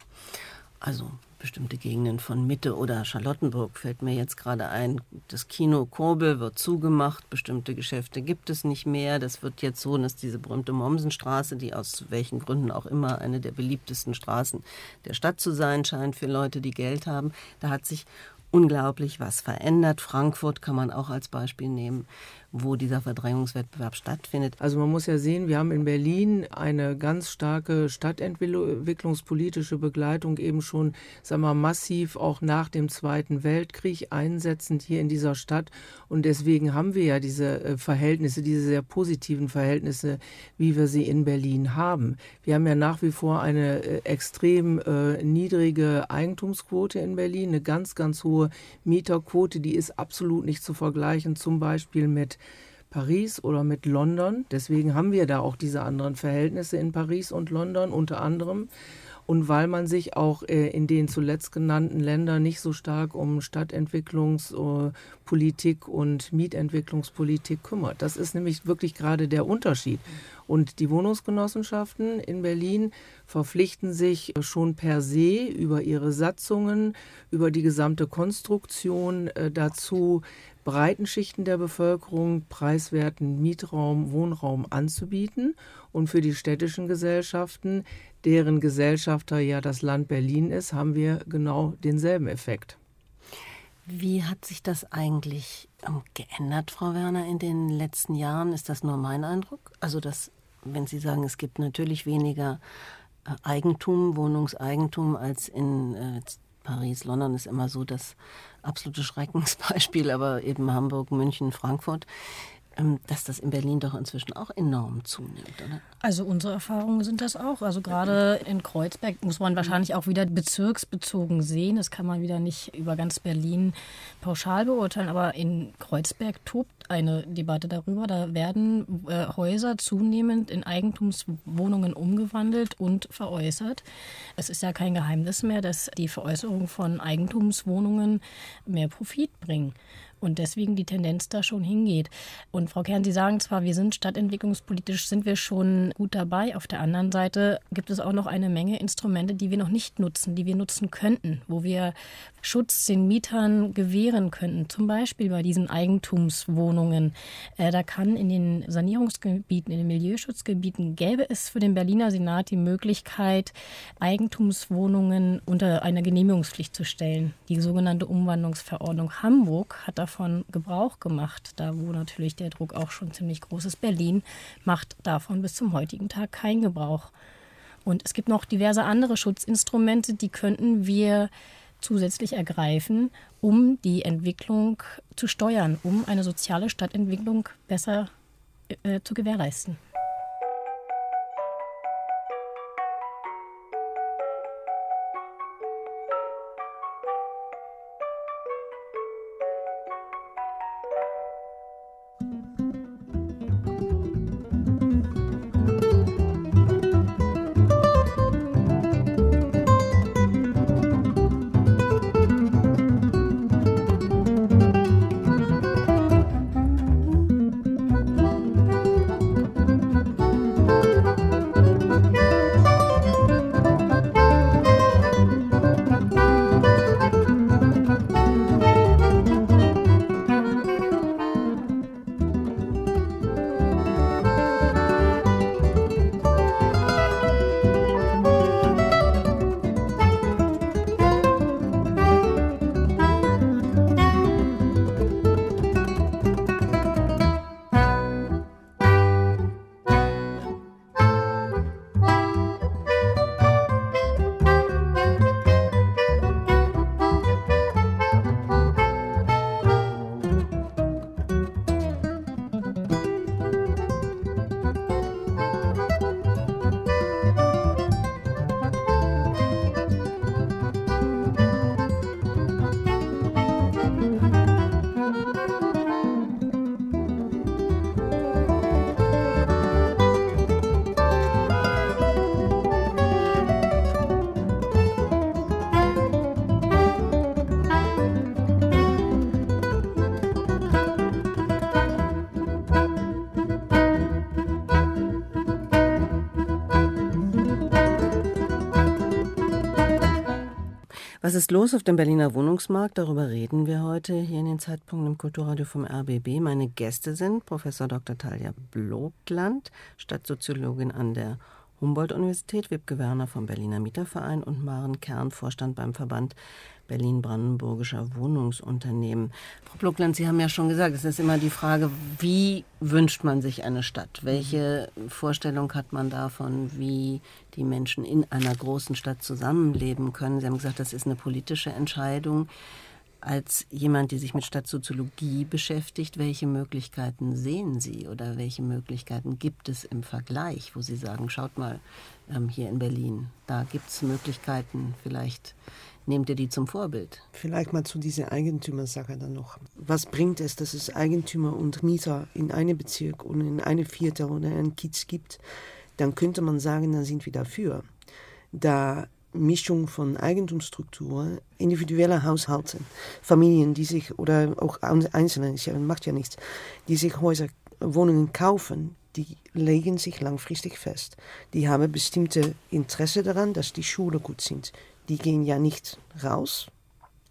Also bestimmte Gegenden von Mitte oder Charlottenburg fällt mir jetzt gerade ein. Das Kino Kurbel wird zugemacht, bestimmte Geschäfte gibt es nicht mehr. Das wird jetzt so, dass diese berühmte Mommsenstraße, die aus welchen Gründen auch immer eine der beliebtesten Straßen der Stadt zu sein scheint für Leute, die Geld haben, da hat sich unglaublich was verändert. Frankfurt kann man auch als Beispiel nehmen, wo dieser Verdrängungswettbewerb stattfindet. Also man muss ja sehen, wir haben in Berlin eine ganz starke stadtentwicklungspolitische Begleitung eben schon, sagen wir, massiv auch nach dem Zweiten Weltkrieg einsetzend hier in dieser Stadt. Und deswegen haben wir ja diese Verhältnisse, diese sehr positiven Verhältnisse, wie wir sie in Berlin haben. Wir haben ja nach wie vor eine extrem äh, niedrige Eigentumsquote in Berlin, eine ganz, ganz hohe Mieterquote, die ist absolut nicht zu vergleichen, zum Beispiel mit Paris oder mit London. Deswegen haben wir da auch diese anderen Verhältnisse in Paris und London unter anderem. Und weil man sich auch äh, in den zuletzt genannten Ländern nicht so stark um Stadtentwicklungspolitik äh, und Mietentwicklungspolitik kümmert. Das ist nämlich wirklich gerade der Unterschied. Und die Wohnungsgenossenschaften in Berlin verpflichten sich schon per se über ihre Satzungen, über die gesamte Konstruktion äh, dazu, breiten Schichten der Bevölkerung preiswerten Mietraum, Wohnraum anzubieten und für die städtischen Gesellschaften, deren Gesellschafter ja das Land Berlin ist, haben wir genau denselben Effekt. Wie hat sich das eigentlich ähm, geändert, Frau Werner, in den letzten Jahren? Ist das nur mein Eindruck? Also, dass, wenn Sie sagen, es gibt natürlich weniger äh, Eigentum, Wohnungseigentum als in äh, Paris, London ist immer so das absolute Schreckensbeispiel, aber eben Hamburg, München, Frankfurt, ähm, dass das in Berlin doch inzwischen auch enorm zunimmt, oder? Also unsere Erfahrungen sind das auch. Also gerade in Kreuzberg muss man wahrscheinlich auch wieder bezirksbezogen sehen. Das kann man wieder nicht über ganz Berlin pauschal beurteilen. Aber in Kreuzberg tobt eine Debatte darüber. Da werden äh, Häuser zunehmend in Eigentumswohnungen umgewandelt und veräußert. Es ist ja kein Geheimnis mehr, dass die Veräußerung von Eigentumswohnungen mehr Profit bringen. Und deswegen die Tendenz da schon hingeht. Und Frau Kern, Sie sagen zwar, wir sind stadtentwicklungspolitisch, sind wir schon gut dabei. Auf der anderen Seite gibt es auch noch eine Menge Instrumente, die wir noch nicht nutzen, die wir nutzen könnten, wo wir Schutz den Mietern gewähren könnten. Zum Beispiel bei diesen Eigentumswohnungen. Äh, da kann in den Sanierungsgebieten, in den Milieuschutzgebieten, gäbe es für den Berliner Senat die Möglichkeit, Eigentumswohnungen unter eine Genehmigungspflicht zu stellen. Die sogenannte Umwandlungsverordnung Hamburg hat davon Gebrauch gemacht. Da, wo natürlich der Druck auch schon ziemlich groß ist. Berlin macht davon bis zum heutigen Tag keinen Gebrauch. Und es gibt noch diverse andere Schutzinstrumente, die könnten wir zusätzlich ergreifen, um die Entwicklung zu steuern, um eine soziale Stadtentwicklung besser äh, zu gewährleisten. Was ist los auf dem Berliner Wohnungsmarkt? Darüber reden wir heute hier in den Zeitpunkten im Kulturradio vom R B B. Meine Gäste sind Professor Doktor Talja Blokland, Stadtsoziologin an der Humboldt-Universität, Wiebke Werner vom Berliner Mieterverein und Maren Kern, Vorstand beim Verband Berlin-Brandenburgischer Wohnungsunternehmen. Frau Blokland, Sie haben ja schon gesagt, es ist immer die Frage, wie wünscht man sich eine Stadt? Welche Vorstellung hat man davon, wie die Menschen in einer großen Stadt zusammenleben können? Sie haben gesagt, das ist eine politische Entscheidung. Als jemand, die sich mit Stadtsoziologie beschäftigt, welche Möglichkeiten sehen Sie oder welche Möglichkeiten gibt es im Vergleich, wo Sie sagen, schaut mal, ähm, hier in Berlin, da gibt es Möglichkeiten, vielleicht nehmt ihr die zum Vorbild? Vielleicht mal zu dieser Eigentümersache dann noch. Was bringt es, dass es Eigentümer und Mieter in einem Bezirk und in einem Viertel oder in einem Kiez gibt? Dann könnte man sagen, dann sind wir dafür. Da Mischung von Eigentumsstruktur, individuelle Haushalte, Familien, die sich, oder auch Einzelne, macht ja nichts, die sich Häuser, Wohnungen kaufen, die legen sich langfristig fest. Die haben bestimmte Interesse daran, dass die Schulen gut sind. Die gehen ja nicht raus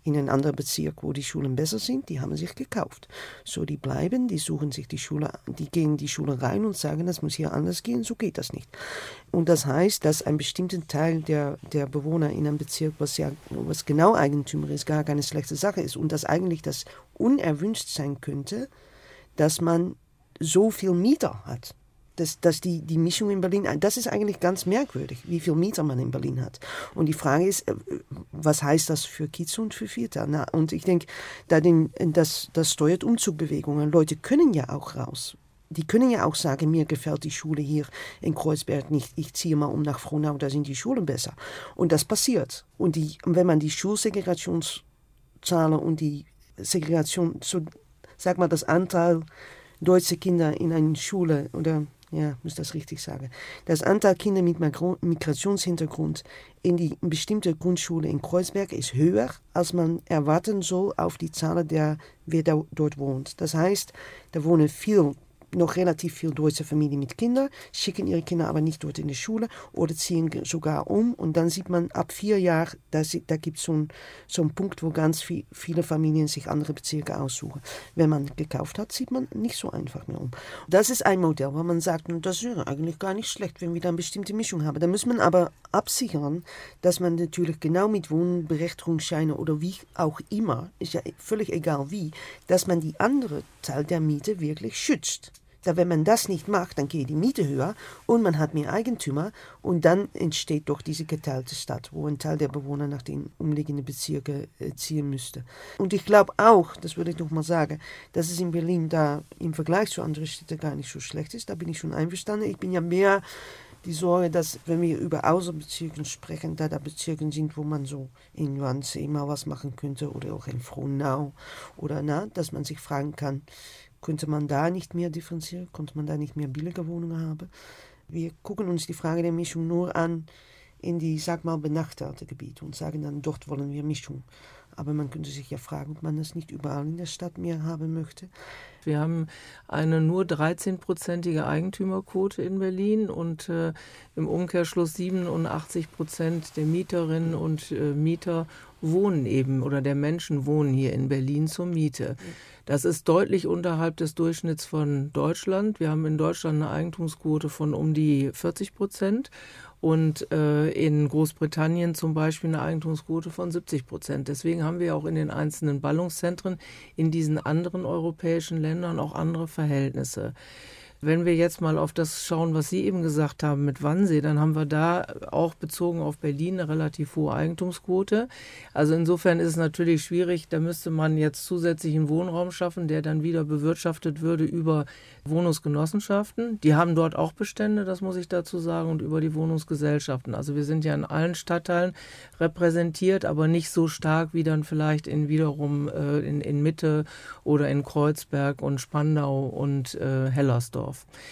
in einen anderen Bezirk, wo die Schulen besser sind, die haben sich gekauft. So, die bleiben, die suchen sich die Schule, die gehen in die Schule rein und sagen, das muss hier anders gehen, so geht das nicht. Und das heißt, dass ein bestimmter Teil der, der Bewohner in einem Bezirk, was ja was genau Eigentümer ist, gar keine schlechte Sache ist und dass eigentlich das unerwünscht sein könnte, dass man so viel Mieter hat. Dass, dass die, die Mischung in Berlin, das ist eigentlich ganz merkwürdig, wie viel Mieter man in Berlin hat. Und die Frage ist, was heißt das für Kiez und für Vierter? Na, und ich denke, da den, das, das steuert Umzugbewegungen. Leute können ja auch raus. Die können ja auch sagen, mir gefällt die Schule hier in Kreuzberg nicht, ich ziehe mal um nach Frohnau, da sind die Schulen besser. Und das passiert. Und die, wenn man die Schulsegregationszahlen und die Segregation, so, sag mal, das Anteil deutsche Kinder in einer Schule oder ja, muss das richtig sagen. Das Anteil Kinder mit Migrationshintergrund in die bestimmte Grundschule in Kreuzberg ist höher, als man erwarten soll auf die Zahl der, wer da, dort wohnt. Das heißt, da wohnen viel, noch relativ viele deutsche Familien mit Kindern, schicken ihre Kinder aber nicht dort in die Schule oder ziehen sogar um. Und dann sieht man ab vier Jahren, da, da gibt es so einen so einen Punkt, wo ganz viel, viele Familien sich andere Bezirke aussuchen. Wenn man gekauft hat, sieht man nicht so einfach mehr um. Das ist ein Modell, wo man sagt, das wäre eigentlich gar nicht schlecht, wenn wir da eine bestimmte Mischung haben. Da muss man aber absichern, dass man natürlich genau mit Wohnberechtigungsscheine oder wie auch immer, ist ja völlig egal wie, dass man die andere Teil der Miete wirklich schützt. Da, wenn man das nicht macht, dann geht die Miete höher und man hat mehr Eigentümer und dann entsteht doch diese geteilte Stadt, wo ein Teil der Bewohner nach den umliegenden Bezirken äh, ziehen müsste. Und ich glaube auch, das würde ich noch mal sagen, dass es in Berlin da im Vergleich zu anderen Städten gar nicht so schlecht ist. Da bin ich schon einverstanden. Ich bin ja mehr die Sorge, dass wenn wir über Außerbezirke sprechen, da da Bezirke sind, wo man so in Wannsee mal was machen könnte oder auch in Frohnau oder na, dass man sich fragen kann, könnte man da nicht mehr differenzieren? Konnte man da nicht mehr billige Wohnungen haben? Wir gucken uns die Frage der Mischung nur an in die, sag mal, benachteiligten Gebiete und sagen dann, dort wollen wir Mischung. Aber man könnte sich ja fragen, ob man das nicht überall in der Stadt mehr haben möchte. Wir haben eine nur dreizehnprozentige Eigentümerquote in Berlin und äh, im Umkehrschluss siebenundachtzig Prozent der Mieterinnen und äh, Mieter wohnen eben oder der Menschen wohnen hier in Berlin zur Miete. Das ist deutlich unterhalb des Durchschnitts von Deutschland. Wir haben in Deutschland eine Eigentumsquote von um die vierzig Prozent. Und äh, in Großbritannien zum Beispiel eine Eigentumsquote von siebzig Prozent. Deswegen haben wir auch in den einzelnen Ballungszentren in diesen anderen europäischen Ländern auch andere Verhältnisse. Wenn wir jetzt mal auf das schauen, was Sie eben gesagt haben mit Wannsee, dann haben wir da auch bezogen auf Berlin eine relativ hohe Eigentumsquote. Also insofern ist es natürlich schwierig, da müsste man jetzt zusätzlichen Wohnraum schaffen, der dann wieder bewirtschaftet würde über Wohnungsgenossenschaften. Die haben dort auch Bestände, das muss ich dazu sagen, und über die Wohnungsgesellschaften. Also wir sind ja in allen Stadtteilen repräsentiert, aber nicht so stark wie dann vielleicht in wiederum äh, in, in Mitte oder in Kreuzberg und Spandau und äh, Hellersdorf.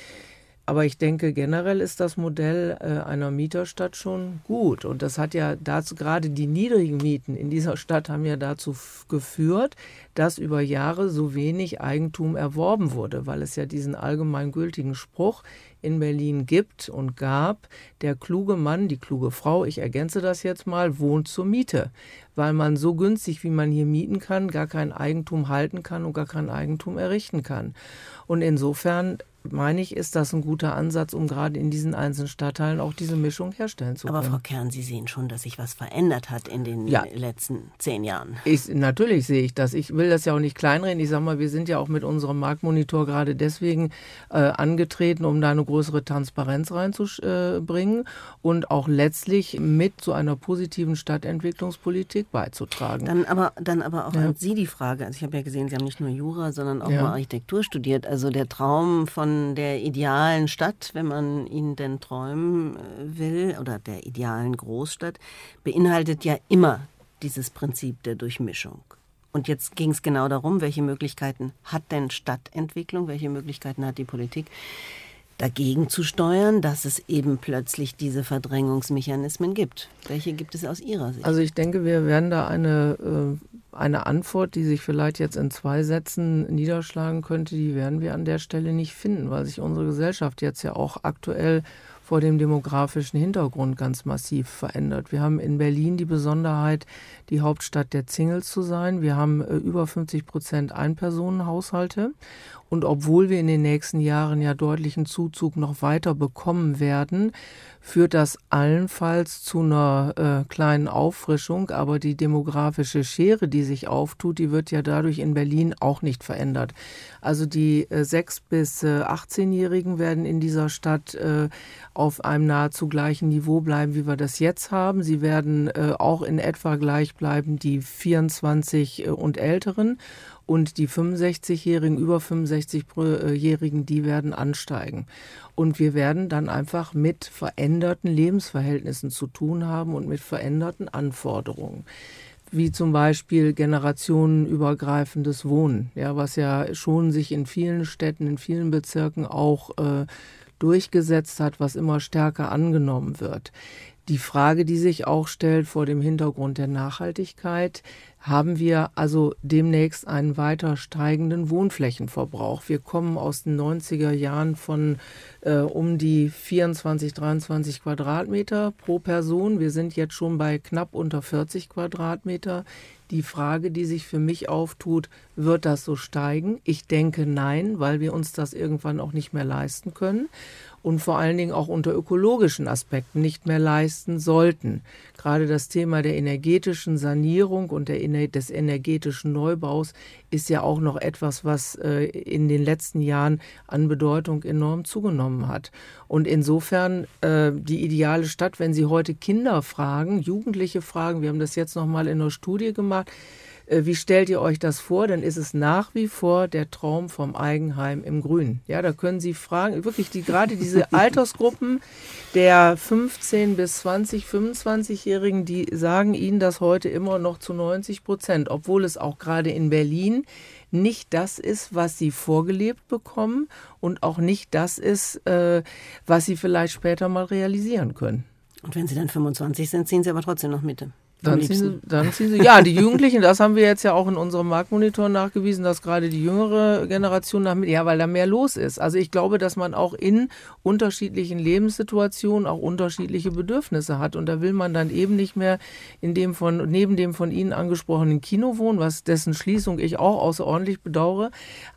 Aber ich denke, generell ist das Modell äh, einer Mieterstadt schon gut. Und das hat ja dazu, gerade die niedrigen Mieten in dieser Stadt haben ja dazu f- geführt, dass über Jahre so wenig Eigentum erworben wurde, weil es ja diesen allgemeingültigen Spruch in Berlin gibt und gab, der kluge Mann, die kluge Frau, ich ergänze das jetzt mal, wohnt zur Miete, weil man so günstig, wie man hier mieten kann, gar kein Eigentum halten kann und gar kein Eigentum errichten kann. Und insofern meine ich, ist das ein guter Ansatz, um gerade in diesen einzelnen Stadtteilen auch diese Mischung herstellen zu können. Aber Frau Kern, Sie sehen schon, dass sich was verändert hat in den ja. letzten zehn Jahren. Ich, natürlich sehe ich das. Ich will das ja auch nicht kleinreden. Ich sage mal, wir sind ja auch mit unserem Marktmonitor gerade deswegen äh, angetreten, um da eine größere Transparenz reinzubringen und auch letztlich mit zu einer positiven Stadtentwicklungspolitik beizutragen. Dann aber, dann aber auch ja. an Sie die Frage. Also ich habe ja gesehen, Sie haben nicht nur Jura, sondern auch ja. mal Architektur studiert. Also der Traum von der idealen Stadt, wenn man ihn denn träumen will, oder der idealen Großstadt, beinhaltet ja immer dieses Prinzip der Durchmischung. Und jetzt ging es genau darum, welche Möglichkeiten hat denn Stadtentwicklung, welche Möglichkeiten hat die Politik, dagegen zu steuern, dass es eben plötzlich diese Verdrängungsmechanismen gibt. Welche gibt es aus Ihrer Sicht? Also ich denke, wir werden da eine, eine Antwort, die sich vielleicht jetzt in zwei Sätzen niederschlagen könnte, die werden wir an der Stelle nicht finden, weil sich unsere Gesellschaft jetzt ja auch aktuell vor dem demografischen Hintergrund ganz massiv verändert. Wir haben in Berlin die Besonderheit, die Hauptstadt der Singles zu sein. Wir haben äh, über fünfzig Prozent Einpersonenhaushalte. Und obwohl wir in den nächsten Jahren ja deutlichen Zuzug noch weiter bekommen werden, führt das allenfalls zu einer äh, kleinen Auffrischung. Aber die demografische Schere, die sich auftut, die wird ja dadurch in Berlin auch nicht verändert. Also die äh, sechs- bis achtzehnjährigen werden in dieser Stadt äh, auf einem nahezu gleichen Niveau bleiben, wie wir das jetzt haben. Sie werden äh, auch in etwa gleich bleiben, die vierundzwanzig- und Älteren. Und die fünfundsechzigjährigen, über fünfundsechzigjährigen, die werden ansteigen. Und wir werden dann einfach mit veränderten Lebensverhältnissen zu tun haben und mit veränderten Anforderungen. Wie zum Beispiel generationenübergreifendes Wohnen, ja, was ja schon sich in vielen Städten, in vielen Bezirken auch äh, durchgesetzt hat, was immer stärker angenommen wird. Die Frage, die sich auch stellt vor dem Hintergrund der Nachhaltigkeit, haben wir also demnächst einen weiter steigenden Wohnflächenverbrauch. Wir kommen aus den neunziger Jahren von äh, um die vierundzwanzig, dreiundzwanzig Quadratmeter pro Person. Wir sind jetzt schon bei knapp unter vierzig Quadratmeter. Die Frage, die sich für mich auftut, wird das so steigen? Ich denke nein, weil wir uns das irgendwann auch nicht mehr leisten können und vor allen Dingen auch unter ökologischen Aspekten nicht mehr leisten sollten. Gerade das Thema der energetischen Sanierung und der, des energetischen Neubaus ist ja auch noch etwas, was äh, in den letzten Jahren an Bedeutung enorm zugenommen hat. Und insofern äh, die ideale Stadt, wenn Sie heute Kinder fragen, Jugendliche fragen, wir haben das jetzt noch mal in einer Studie gemacht, wie stellt ihr euch das vor? Dann ist es nach wie vor der Traum vom Eigenheim im Grün. Ja, da können Sie fragen, wirklich die, gerade diese Altersgruppen der fünfzehn bis zwanzig, fünfundzwanzigjährigen, die sagen Ihnen das heute immer noch zu neunzig Prozent, obwohl es auch gerade in Berlin nicht das ist, was sie vorgelebt bekommen und auch nicht das ist, äh, was sie vielleicht später mal realisieren können. Und wenn Sie dann fünfundzwanzig sind, ziehen Sie aber trotzdem noch Mitte. Dann ziehen, sie, dann ziehen sie, ja, die Jugendlichen, das haben wir jetzt ja auch in unserem Marktmonitor nachgewiesen, dass gerade die jüngere Generation damit, ja, weil da mehr los ist. Also ich glaube, dass man auch in unterschiedlichen Lebenssituationen auch unterschiedliche Bedürfnisse hat. Und da will man dann eben nicht mehr in dem von, neben dem von Ihnen angesprochenen Kino wohnen, was dessen Schließung ich auch außerordentlich bedauere.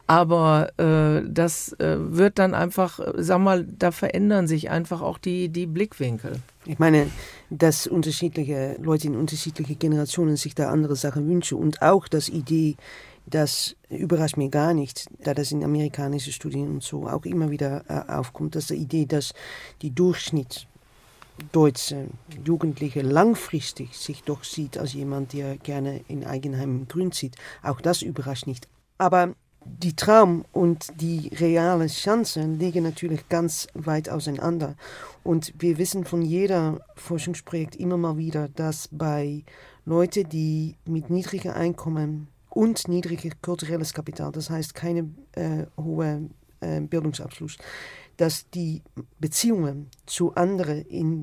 Aber äh, das äh, wird dann einfach, sag mal, da verändern sich einfach auch die, die Blickwinkel. Ich meine, dass unterschiedliche Leute in unterschiedliche Generationen sich da andere Sachen wünschen und auch das Idee, das überrascht mich gar nicht, da das in amerikanischen Studien und so auch immer wieder äh, aufkommt, dass die Idee, dass die Durchschnitt deutsche Jugendliche langfristig sich doch sieht als jemand, der gerne in Eigenheim im Grün zieht, auch das überrascht nicht. Aber die Traum und die reale Chancen liegen natürlich ganz weit auseinander. Und wir wissen von jeder Forschungsprojekt immer mal wieder, dass bei Leuten, die mit niedrigem Einkommen und niedrigem kulturelles Kapital, das heißt keine äh, hohe äh, Bildungsabschluss, dass die Beziehungen zu anderen in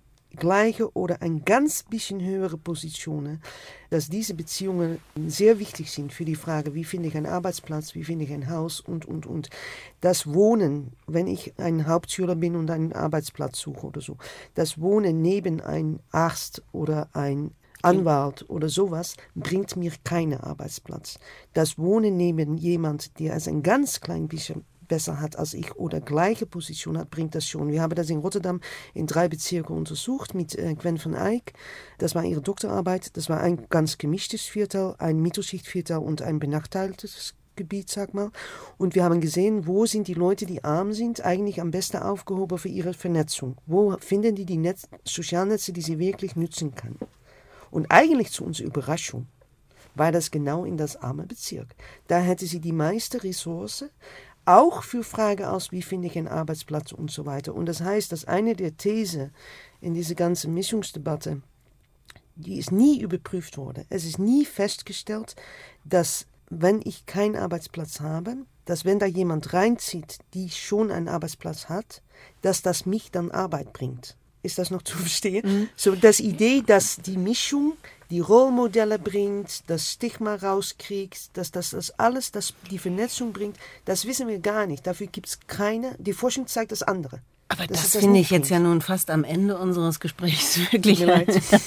gleiche oder ein ganz bisschen höhere Positionen, dass diese Beziehungen sehr wichtig sind für die Frage, wie finde ich einen Arbeitsplatz, wie finde ich ein Haus und, und, und. Das Wohnen, wenn ich ein Hauptschüler bin und einen Arbeitsplatz suche oder so, das Wohnen neben einem Arzt oder ein Anwalt oder sowas bringt mir keinen Arbeitsplatz. Das Wohnen neben jemand, der es ein ganz klein bisschen besser hat als ich oder gleiche Position hat, bringt das schon. Wir haben das in Rotterdam in drei Bezirken untersucht mit äh, Gwen van Eyck. Das war ihre Doktorarbeit. Das war ein ganz gemischtes Viertel, ein Mittelschichtviertel und ein benachteiligtes Gebiet, sag mal. Und wir haben gesehen, wo sind die Leute, die arm sind, eigentlich am besten aufgehoben für ihre Vernetzung. Wo finden die die Netz- Sozialnetze, die sie wirklich nützen können? Und eigentlich zu unserer Überraschung war das genau in das arme Bezirk. Da hätte sie die meiste Ressource, auch für Fragen aus, wie finde ich einen Arbeitsplatz und so weiter. Und das heißt, dass eine der Thesen in dieser ganzen Mischungsdebatte, die ist nie überprüft worden. Es ist nie festgestellt, dass wenn ich keinen Arbeitsplatz habe, dass wenn da jemand reinzieht, die schon einen Arbeitsplatz hat, dass das mich dann Arbeit bringt. Ist das noch zu verstehen? Mhm. So, das Idee, dass die Mischung die Rollmodelle bringt, das Stigma rauskriegt, dass das, das alles, das die Vernetzung bringt, das wissen wir gar nicht. Dafür gibt es keine, die Forschung zeigt das andere. Aber das, das finde ich jetzt ja nun fast am Ende unseres Gesprächs wirklich eine,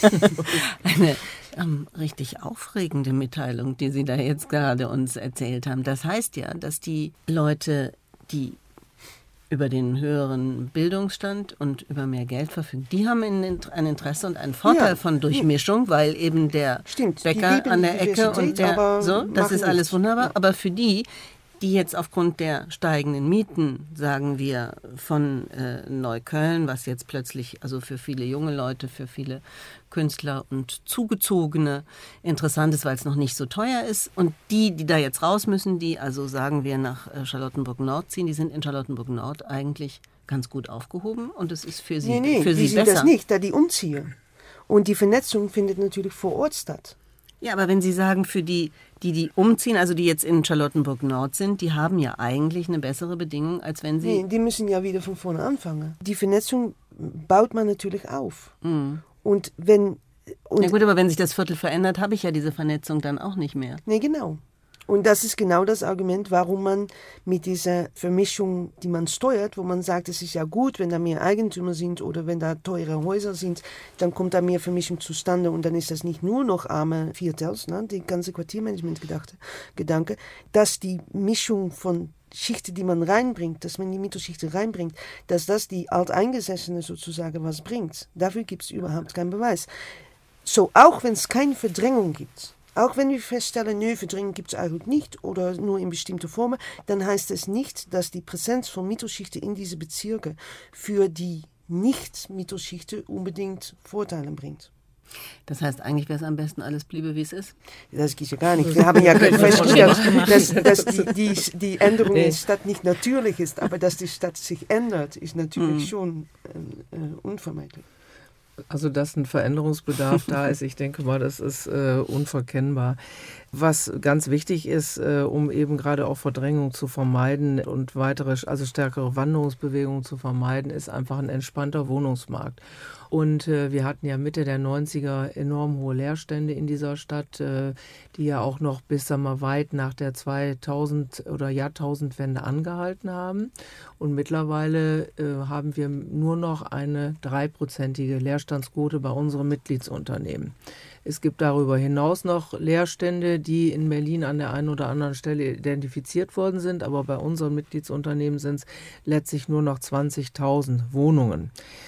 eine ähm, richtig aufregende Mitteilung, die Sie da jetzt gerade uns erzählt haben. Das heißt ja, dass die Leute, die über den höheren Bildungsstand und über mehr Geld verfügen, die haben ein Interesse und einen Vorteil ja, von Durchmischung, weil eben der Stimmt, Bäcker an der Ecke und der, so, das ist alles nicht. wunderbar. Ja. Aber für die, die jetzt aufgrund der steigenden Mieten, sagen wir, von äh, Neukölln, was jetzt plötzlich, also für viele junge Leute, für viele Künstler und Zugezogene interessant ist, weil es noch nicht so teuer ist. Und die, die da jetzt raus müssen, die also, sagen wir, nach äh, Charlottenburg-Nord ziehen, die sind in Charlottenburg-Nord eigentlich ganz gut aufgehoben und es ist für sie, nee, nee, für die sie sind besser. Das nicht, da die umziehen. Und die Vernetzung findet natürlich vor Ort statt. Ja, aber wenn Sie sagen, für die, die, die umziehen, also die jetzt in Charlottenburg-Nord sind, die haben ja eigentlich eine bessere Bedingung, als wenn sie... Nee, die müssen ja wieder von vorne anfangen. Die Vernetzung baut man natürlich auf. Mhm. Und wenn... Und ja gut, aber wenn sich das Viertel verändert, habe ich ja diese Vernetzung dann auch nicht mehr. Nee, genau. Und das ist genau das Argument, warum man mit dieser Vermischung, die man steuert, wo man sagt, es ist ja gut, wenn da mehr Eigentümer sind oder wenn da teure Häuser sind, dann kommt da mehr Vermischung zustande und dann ist das nicht nur noch arme Viertels, ne, die ganze Quartiermanagement-Gedanke, dass die Mischung von Schichten, die man reinbringt, dass man die Mittelschichten reinbringt, dass das die Alteingesessene sozusagen was bringt. Dafür gibt es überhaupt keinen Beweis. So, auch wenn es keine Verdrängung gibt, auch wenn wir feststellen, nö, Verdrängung gibt es eigentlich nicht oder nur in bestimmte Formen, dann heißt es nicht, dass die Präsenz von Mittelschichten in diese Bezirke für die Nicht-Mittelschichten unbedingt Vorteile bringt. Das heißt, eigentlich wäre es am besten, alles bliebe, wie es ist? Das geht ja gar nicht. Wir haben ja festgestellt, dass, dass die, die, die Änderung in der Stadt nicht natürlich ist, aber dass die Stadt sich ändert, ist natürlich mhm. schon äh, unvermeidlich. Also, dass ein Veränderungsbedarf da ist, ich denke mal, das ist äh, unverkennbar. Was ganz wichtig ist, äh, um eben gerade auch Verdrängung zu vermeiden und weitere, also stärkere Wanderungsbewegungen zu vermeiden, ist einfach ein entspannter Wohnungsmarkt. Und äh, wir hatten ja Mitte der neunziger enorm hohe Leerstände in dieser Stadt, äh, die ja auch noch bis sagen wir, weit nach der zweitausend- oder Jahrtausendwende angehalten haben. Und mittlerweile äh, haben wir nur noch eine dreiprozentige Leerstandsquote bei unseren Mitgliedsunternehmen. Es gibt darüber hinaus noch Leerstände, die in Berlin an der einen oder anderen Stelle identifiziert worden sind, aber bei unseren Mitgliedsunternehmen sind es letztlich nur noch zwanzigtausend Wohnungen.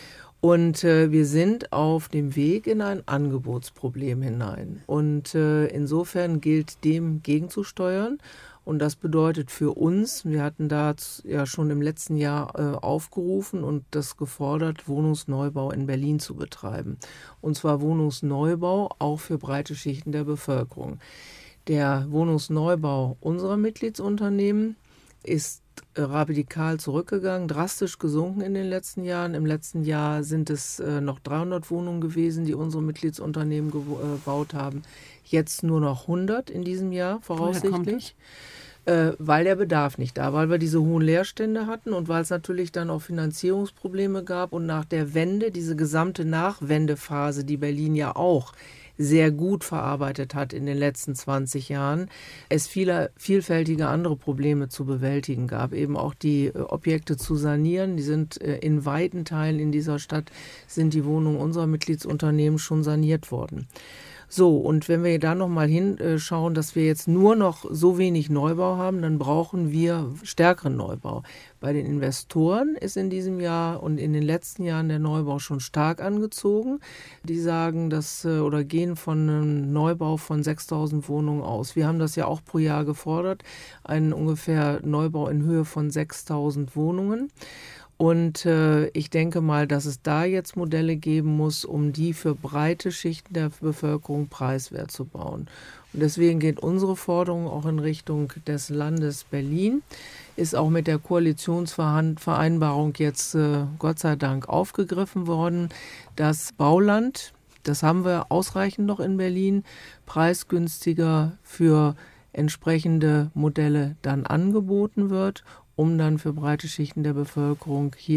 Und äh, wir sind auf dem Weg in ein Angebotsproblem hinein. Und äh, insofern gilt dem gegenzusteuern. Und das bedeutet für uns, wir hatten da ja schon im letzten Jahr äh, aufgerufen und das gefordert, Wohnungsneubau in Berlin zu betreiben. Und zwar Wohnungsneubau auch für breite Schichten der Bevölkerung. Der Wohnungsneubau unserer Mitgliedsunternehmen ist radikal zurückgegangen, drastisch gesunken in den letzten Jahren. Im letzten Jahr sind es äh, noch dreihundert Wohnungen gewesen, die unsere Mitgliedsunternehmen gebaut haben. Jetzt nur noch hundert in diesem Jahr voraussichtlich, äh, weil der Bedarf nicht da war, weil wir diese hohen Leerstände hatten und weil es natürlich dann auch Finanzierungsprobleme gab und nach der Wende, diese gesamte Nachwendephase, die Berlin ja auch sehr gut verarbeitet hat in den letzten zwanzig Jahren, es viele vielfältige andere Probleme zu bewältigen gab, eben auch die äh, Objekte zu sanieren. Die sind äh, in weiten Teilen in dieser Stadt, sind die Wohnungen unserer Mitgliedsunternehmen schon saniert worden. So, und wenn wir da nochmal hinschauen, dass wir jetzt nur noch so wenig Neubau haben, dann brauchen wir stärkeren Neubau. Bei den Investoren ist in diesem Jahr und in den letzten Jahren der Neubau schon stark angezogen. Die sagen, dass oder gehen von einem Neubau von sechstausend Wohnungen aus. Wir haben das ja auch pro Jahr gefordert, einen ungefähr Neubau in Höhe von sechstausend Wohnungen. Und äh, ich denke mal, dass es da jetzt Modelle geben muss, um die für breite Schichten der Bevölkerung preiswert zu bauen. Und deswegen geht unsere Forderung auch in Richtung des Landes Berlin, ist auch mit der Koalitionsvereinbarung jetzt äh, Gott sei Dank aufgegriffen worden, dass Bauland, das haben wir ausreichend noch in Berlin, preisgünstiger für entsprechende Modelle dann angeboten wird, um dann für breite Schichten der Bevölkerung hier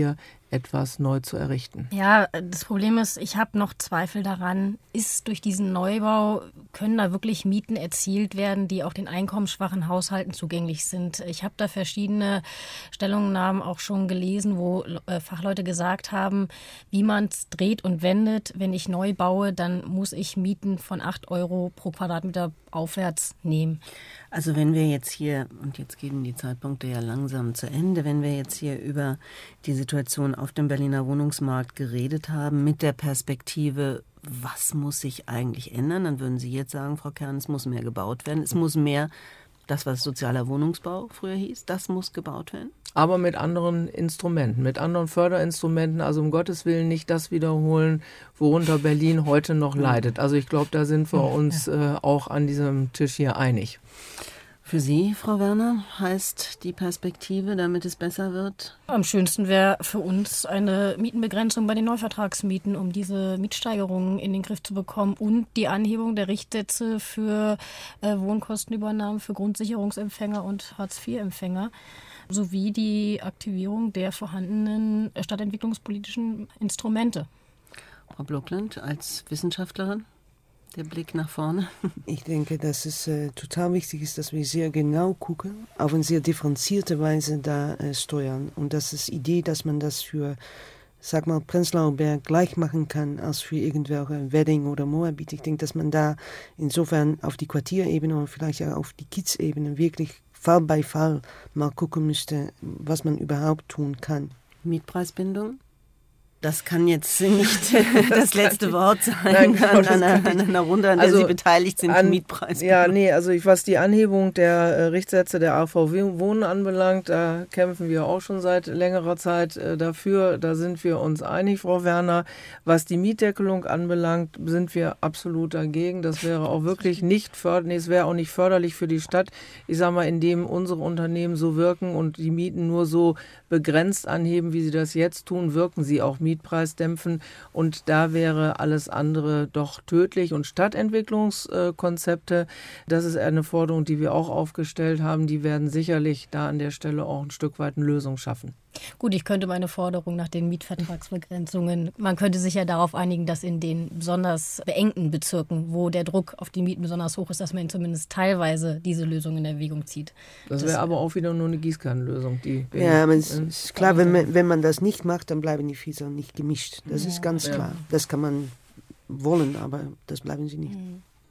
etwas neu zu errichten. Ja, das Problem ist, ich habe noch Zweifel daran, ist durch diesen Neubau, können da wirklich Mieten erzielt werden, die auch den einkommensschwachen Haushalten zugänglich sind. Ich habe da verschiedene Stellungnahmen auch schon gelesen, wo äh, Fachleute gesagt haben, wie man es dreht und wendet. Wenn ich neu baue, dann muss ich Mieten von acht Euro pro Quadratmeter aufwärts nehmen. Also wenn wir jetzt hier, und jetzt gehen die Zeitpunkte ja langsam zu Ende, wenn wir jetzt hier über die Situation auf dem Berliner Wohnungsmarkt geredet haben, mit der Perspektive, was muss sich eigentlich ändern, dann würden Sie jetzt sagen, Frau Kern, es muss mehr gebaut werden, es muss mehr, das was sozialer Wohnungsbau früher hieß, das muss gebaut werden? Aber mit anderen Instrumenten, mit anderen Förderinstrumenten, also um Gottes Willen nicht das wiederholen, worunter Berlin heute noch leidet. Also ich glaube, da sind wir uns äh, auch an diesem Tisch hier einig. Für Sie, Frau Werner, heißt die Perspektive, damit es besser wird? Am schönsten wäre für uns eine Mietenbegrenzung bei den Neuvertragsmieten, um diese Mietsteigerungen in den Griff zu bekommen und die Anhebung der Richtsätze für äh, Wohnkostenübernahmen für Grundsicherungsempfänger und Hartz-vier-Empfänger sowie die Aktivierung der vorhandenen stadtentwicklungspolitischen Instrumente. Frau Blokland, als Wissenschaftlerin? Der Blick nach vorne. Ich denke, dass es äh, total wichtig ist, dass wir sehr genau gucken, auf eine sehr differenzierte Weise da äh, steuern. Und das ist die Idee, dass man das für, sag mal, Prenzlauer Berg gleich machen kann als für irgendwelche Wedding oder Moabit. Ich denke, dass man da insofern auf die Quartierebene und vielleicht auch auf die Kiezebene wirklich Fall bei Fall mal gucken müsste, was man überhaupt tun kann. Mietpreisbindung? Das kann jetzt nicht das letzte Wort sein. Nein, genau, an, einer, an einer Runde, an der also Sie beteiligt sind, an, Mietpreisbindung. Ja, nee, also ich, was die Anhebung der äh, Richtsätze der A V Wohnen anbelangt, da kämpfen wir auch schon seit längerer Zeit äh, dafür. Da sind wir uns einig, Frau Werner. Was die Mietdeckelung anbelangt, sind wir absolut dagegen. Das wäre auch wirklich nicht förderlich, nee, es wäre auch nicht förderlich für die Stadt. Ich sage mal, indem unsere Unternehmen so wirken und die Mieten nur so begrenzt anheben, wie sie das jetzt tun, wirken sie auch Mietpreis dämpfen und da wäre alles andere doch tödlich. Und Stadtentwicklungskonzepte, das ist eine Forderung, die wir auch aufgestellt haben, die werden sicherlich da an der Stelle auch ein Stück weit eine Lösung schaffen. Gut, ich könnte meine Forderung nach den Mietvertragsbegrenzungen, man könnte sich ja darauf einigen, dass in den besonders beengten Bezirken, wo der Druck auf die Mieten besonders hoch ist, dass man zumindest teilweise diese Lösung in Erwägung zieht. Das wäre aber auch wieder nur eine Gießkannenlösung. Die ja, aber es ist klar, wenn man, wenn man das nicht macht, dann bleiben die Viecher nicht gemischt. Das ist ganz klar. Das kann man wollen, aber das bleiben sie nicht.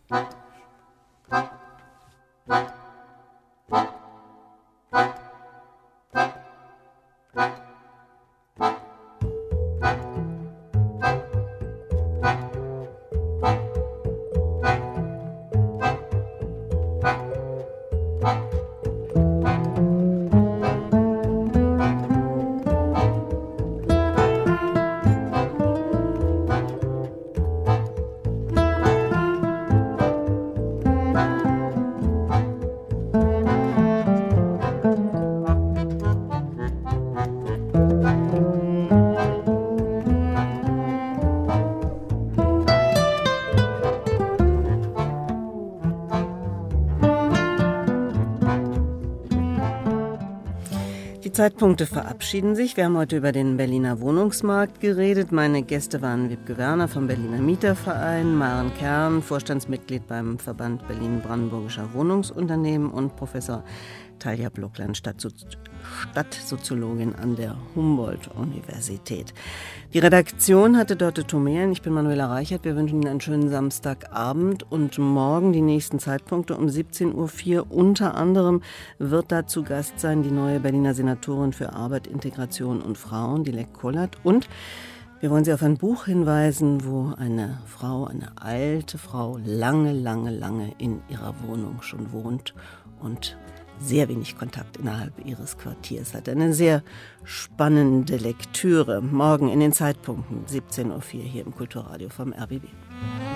Zeitpunkte verabschieden sich. Wir haben heute über den Berliner Wohnungsmarkt geredet. Meine Gäste waren Wiebke Werner vom Berliner Mieterverein, Maren Kern, Vorstandsmitglied beim Verband Berlin-Brandenburgischer Wohnungsunternehmen und Professor Talja Blokland, Stadtsoziologin an der Humboldt-Universität. Die Redaktion hatte Dörte Thomelen, ich bin Manuela Reichert. Wir wünschen Ihnen einen schönen Samstagabend und morgen die nächsten Zeitpunkte um siebzehn Uhr vier. Unter anderem wird da zu Gast sein die neue Berliner Senatorin für Arbeit, Integration und Frauen, Dilek Kollert. Und wir wollen Sie auf ein Buch hinweisen, wo eine Frau, eine alte Frau, lange, lange, lange in ihrer Wohnung schon wohnt und sehr wenig Kontakt innerhalb ihres Quartiers hat. Eine sehr spannende Lektüre. Morgen in den Zeitpunkten siebzehn Uhr vier hier im Kulturradio vom R B B.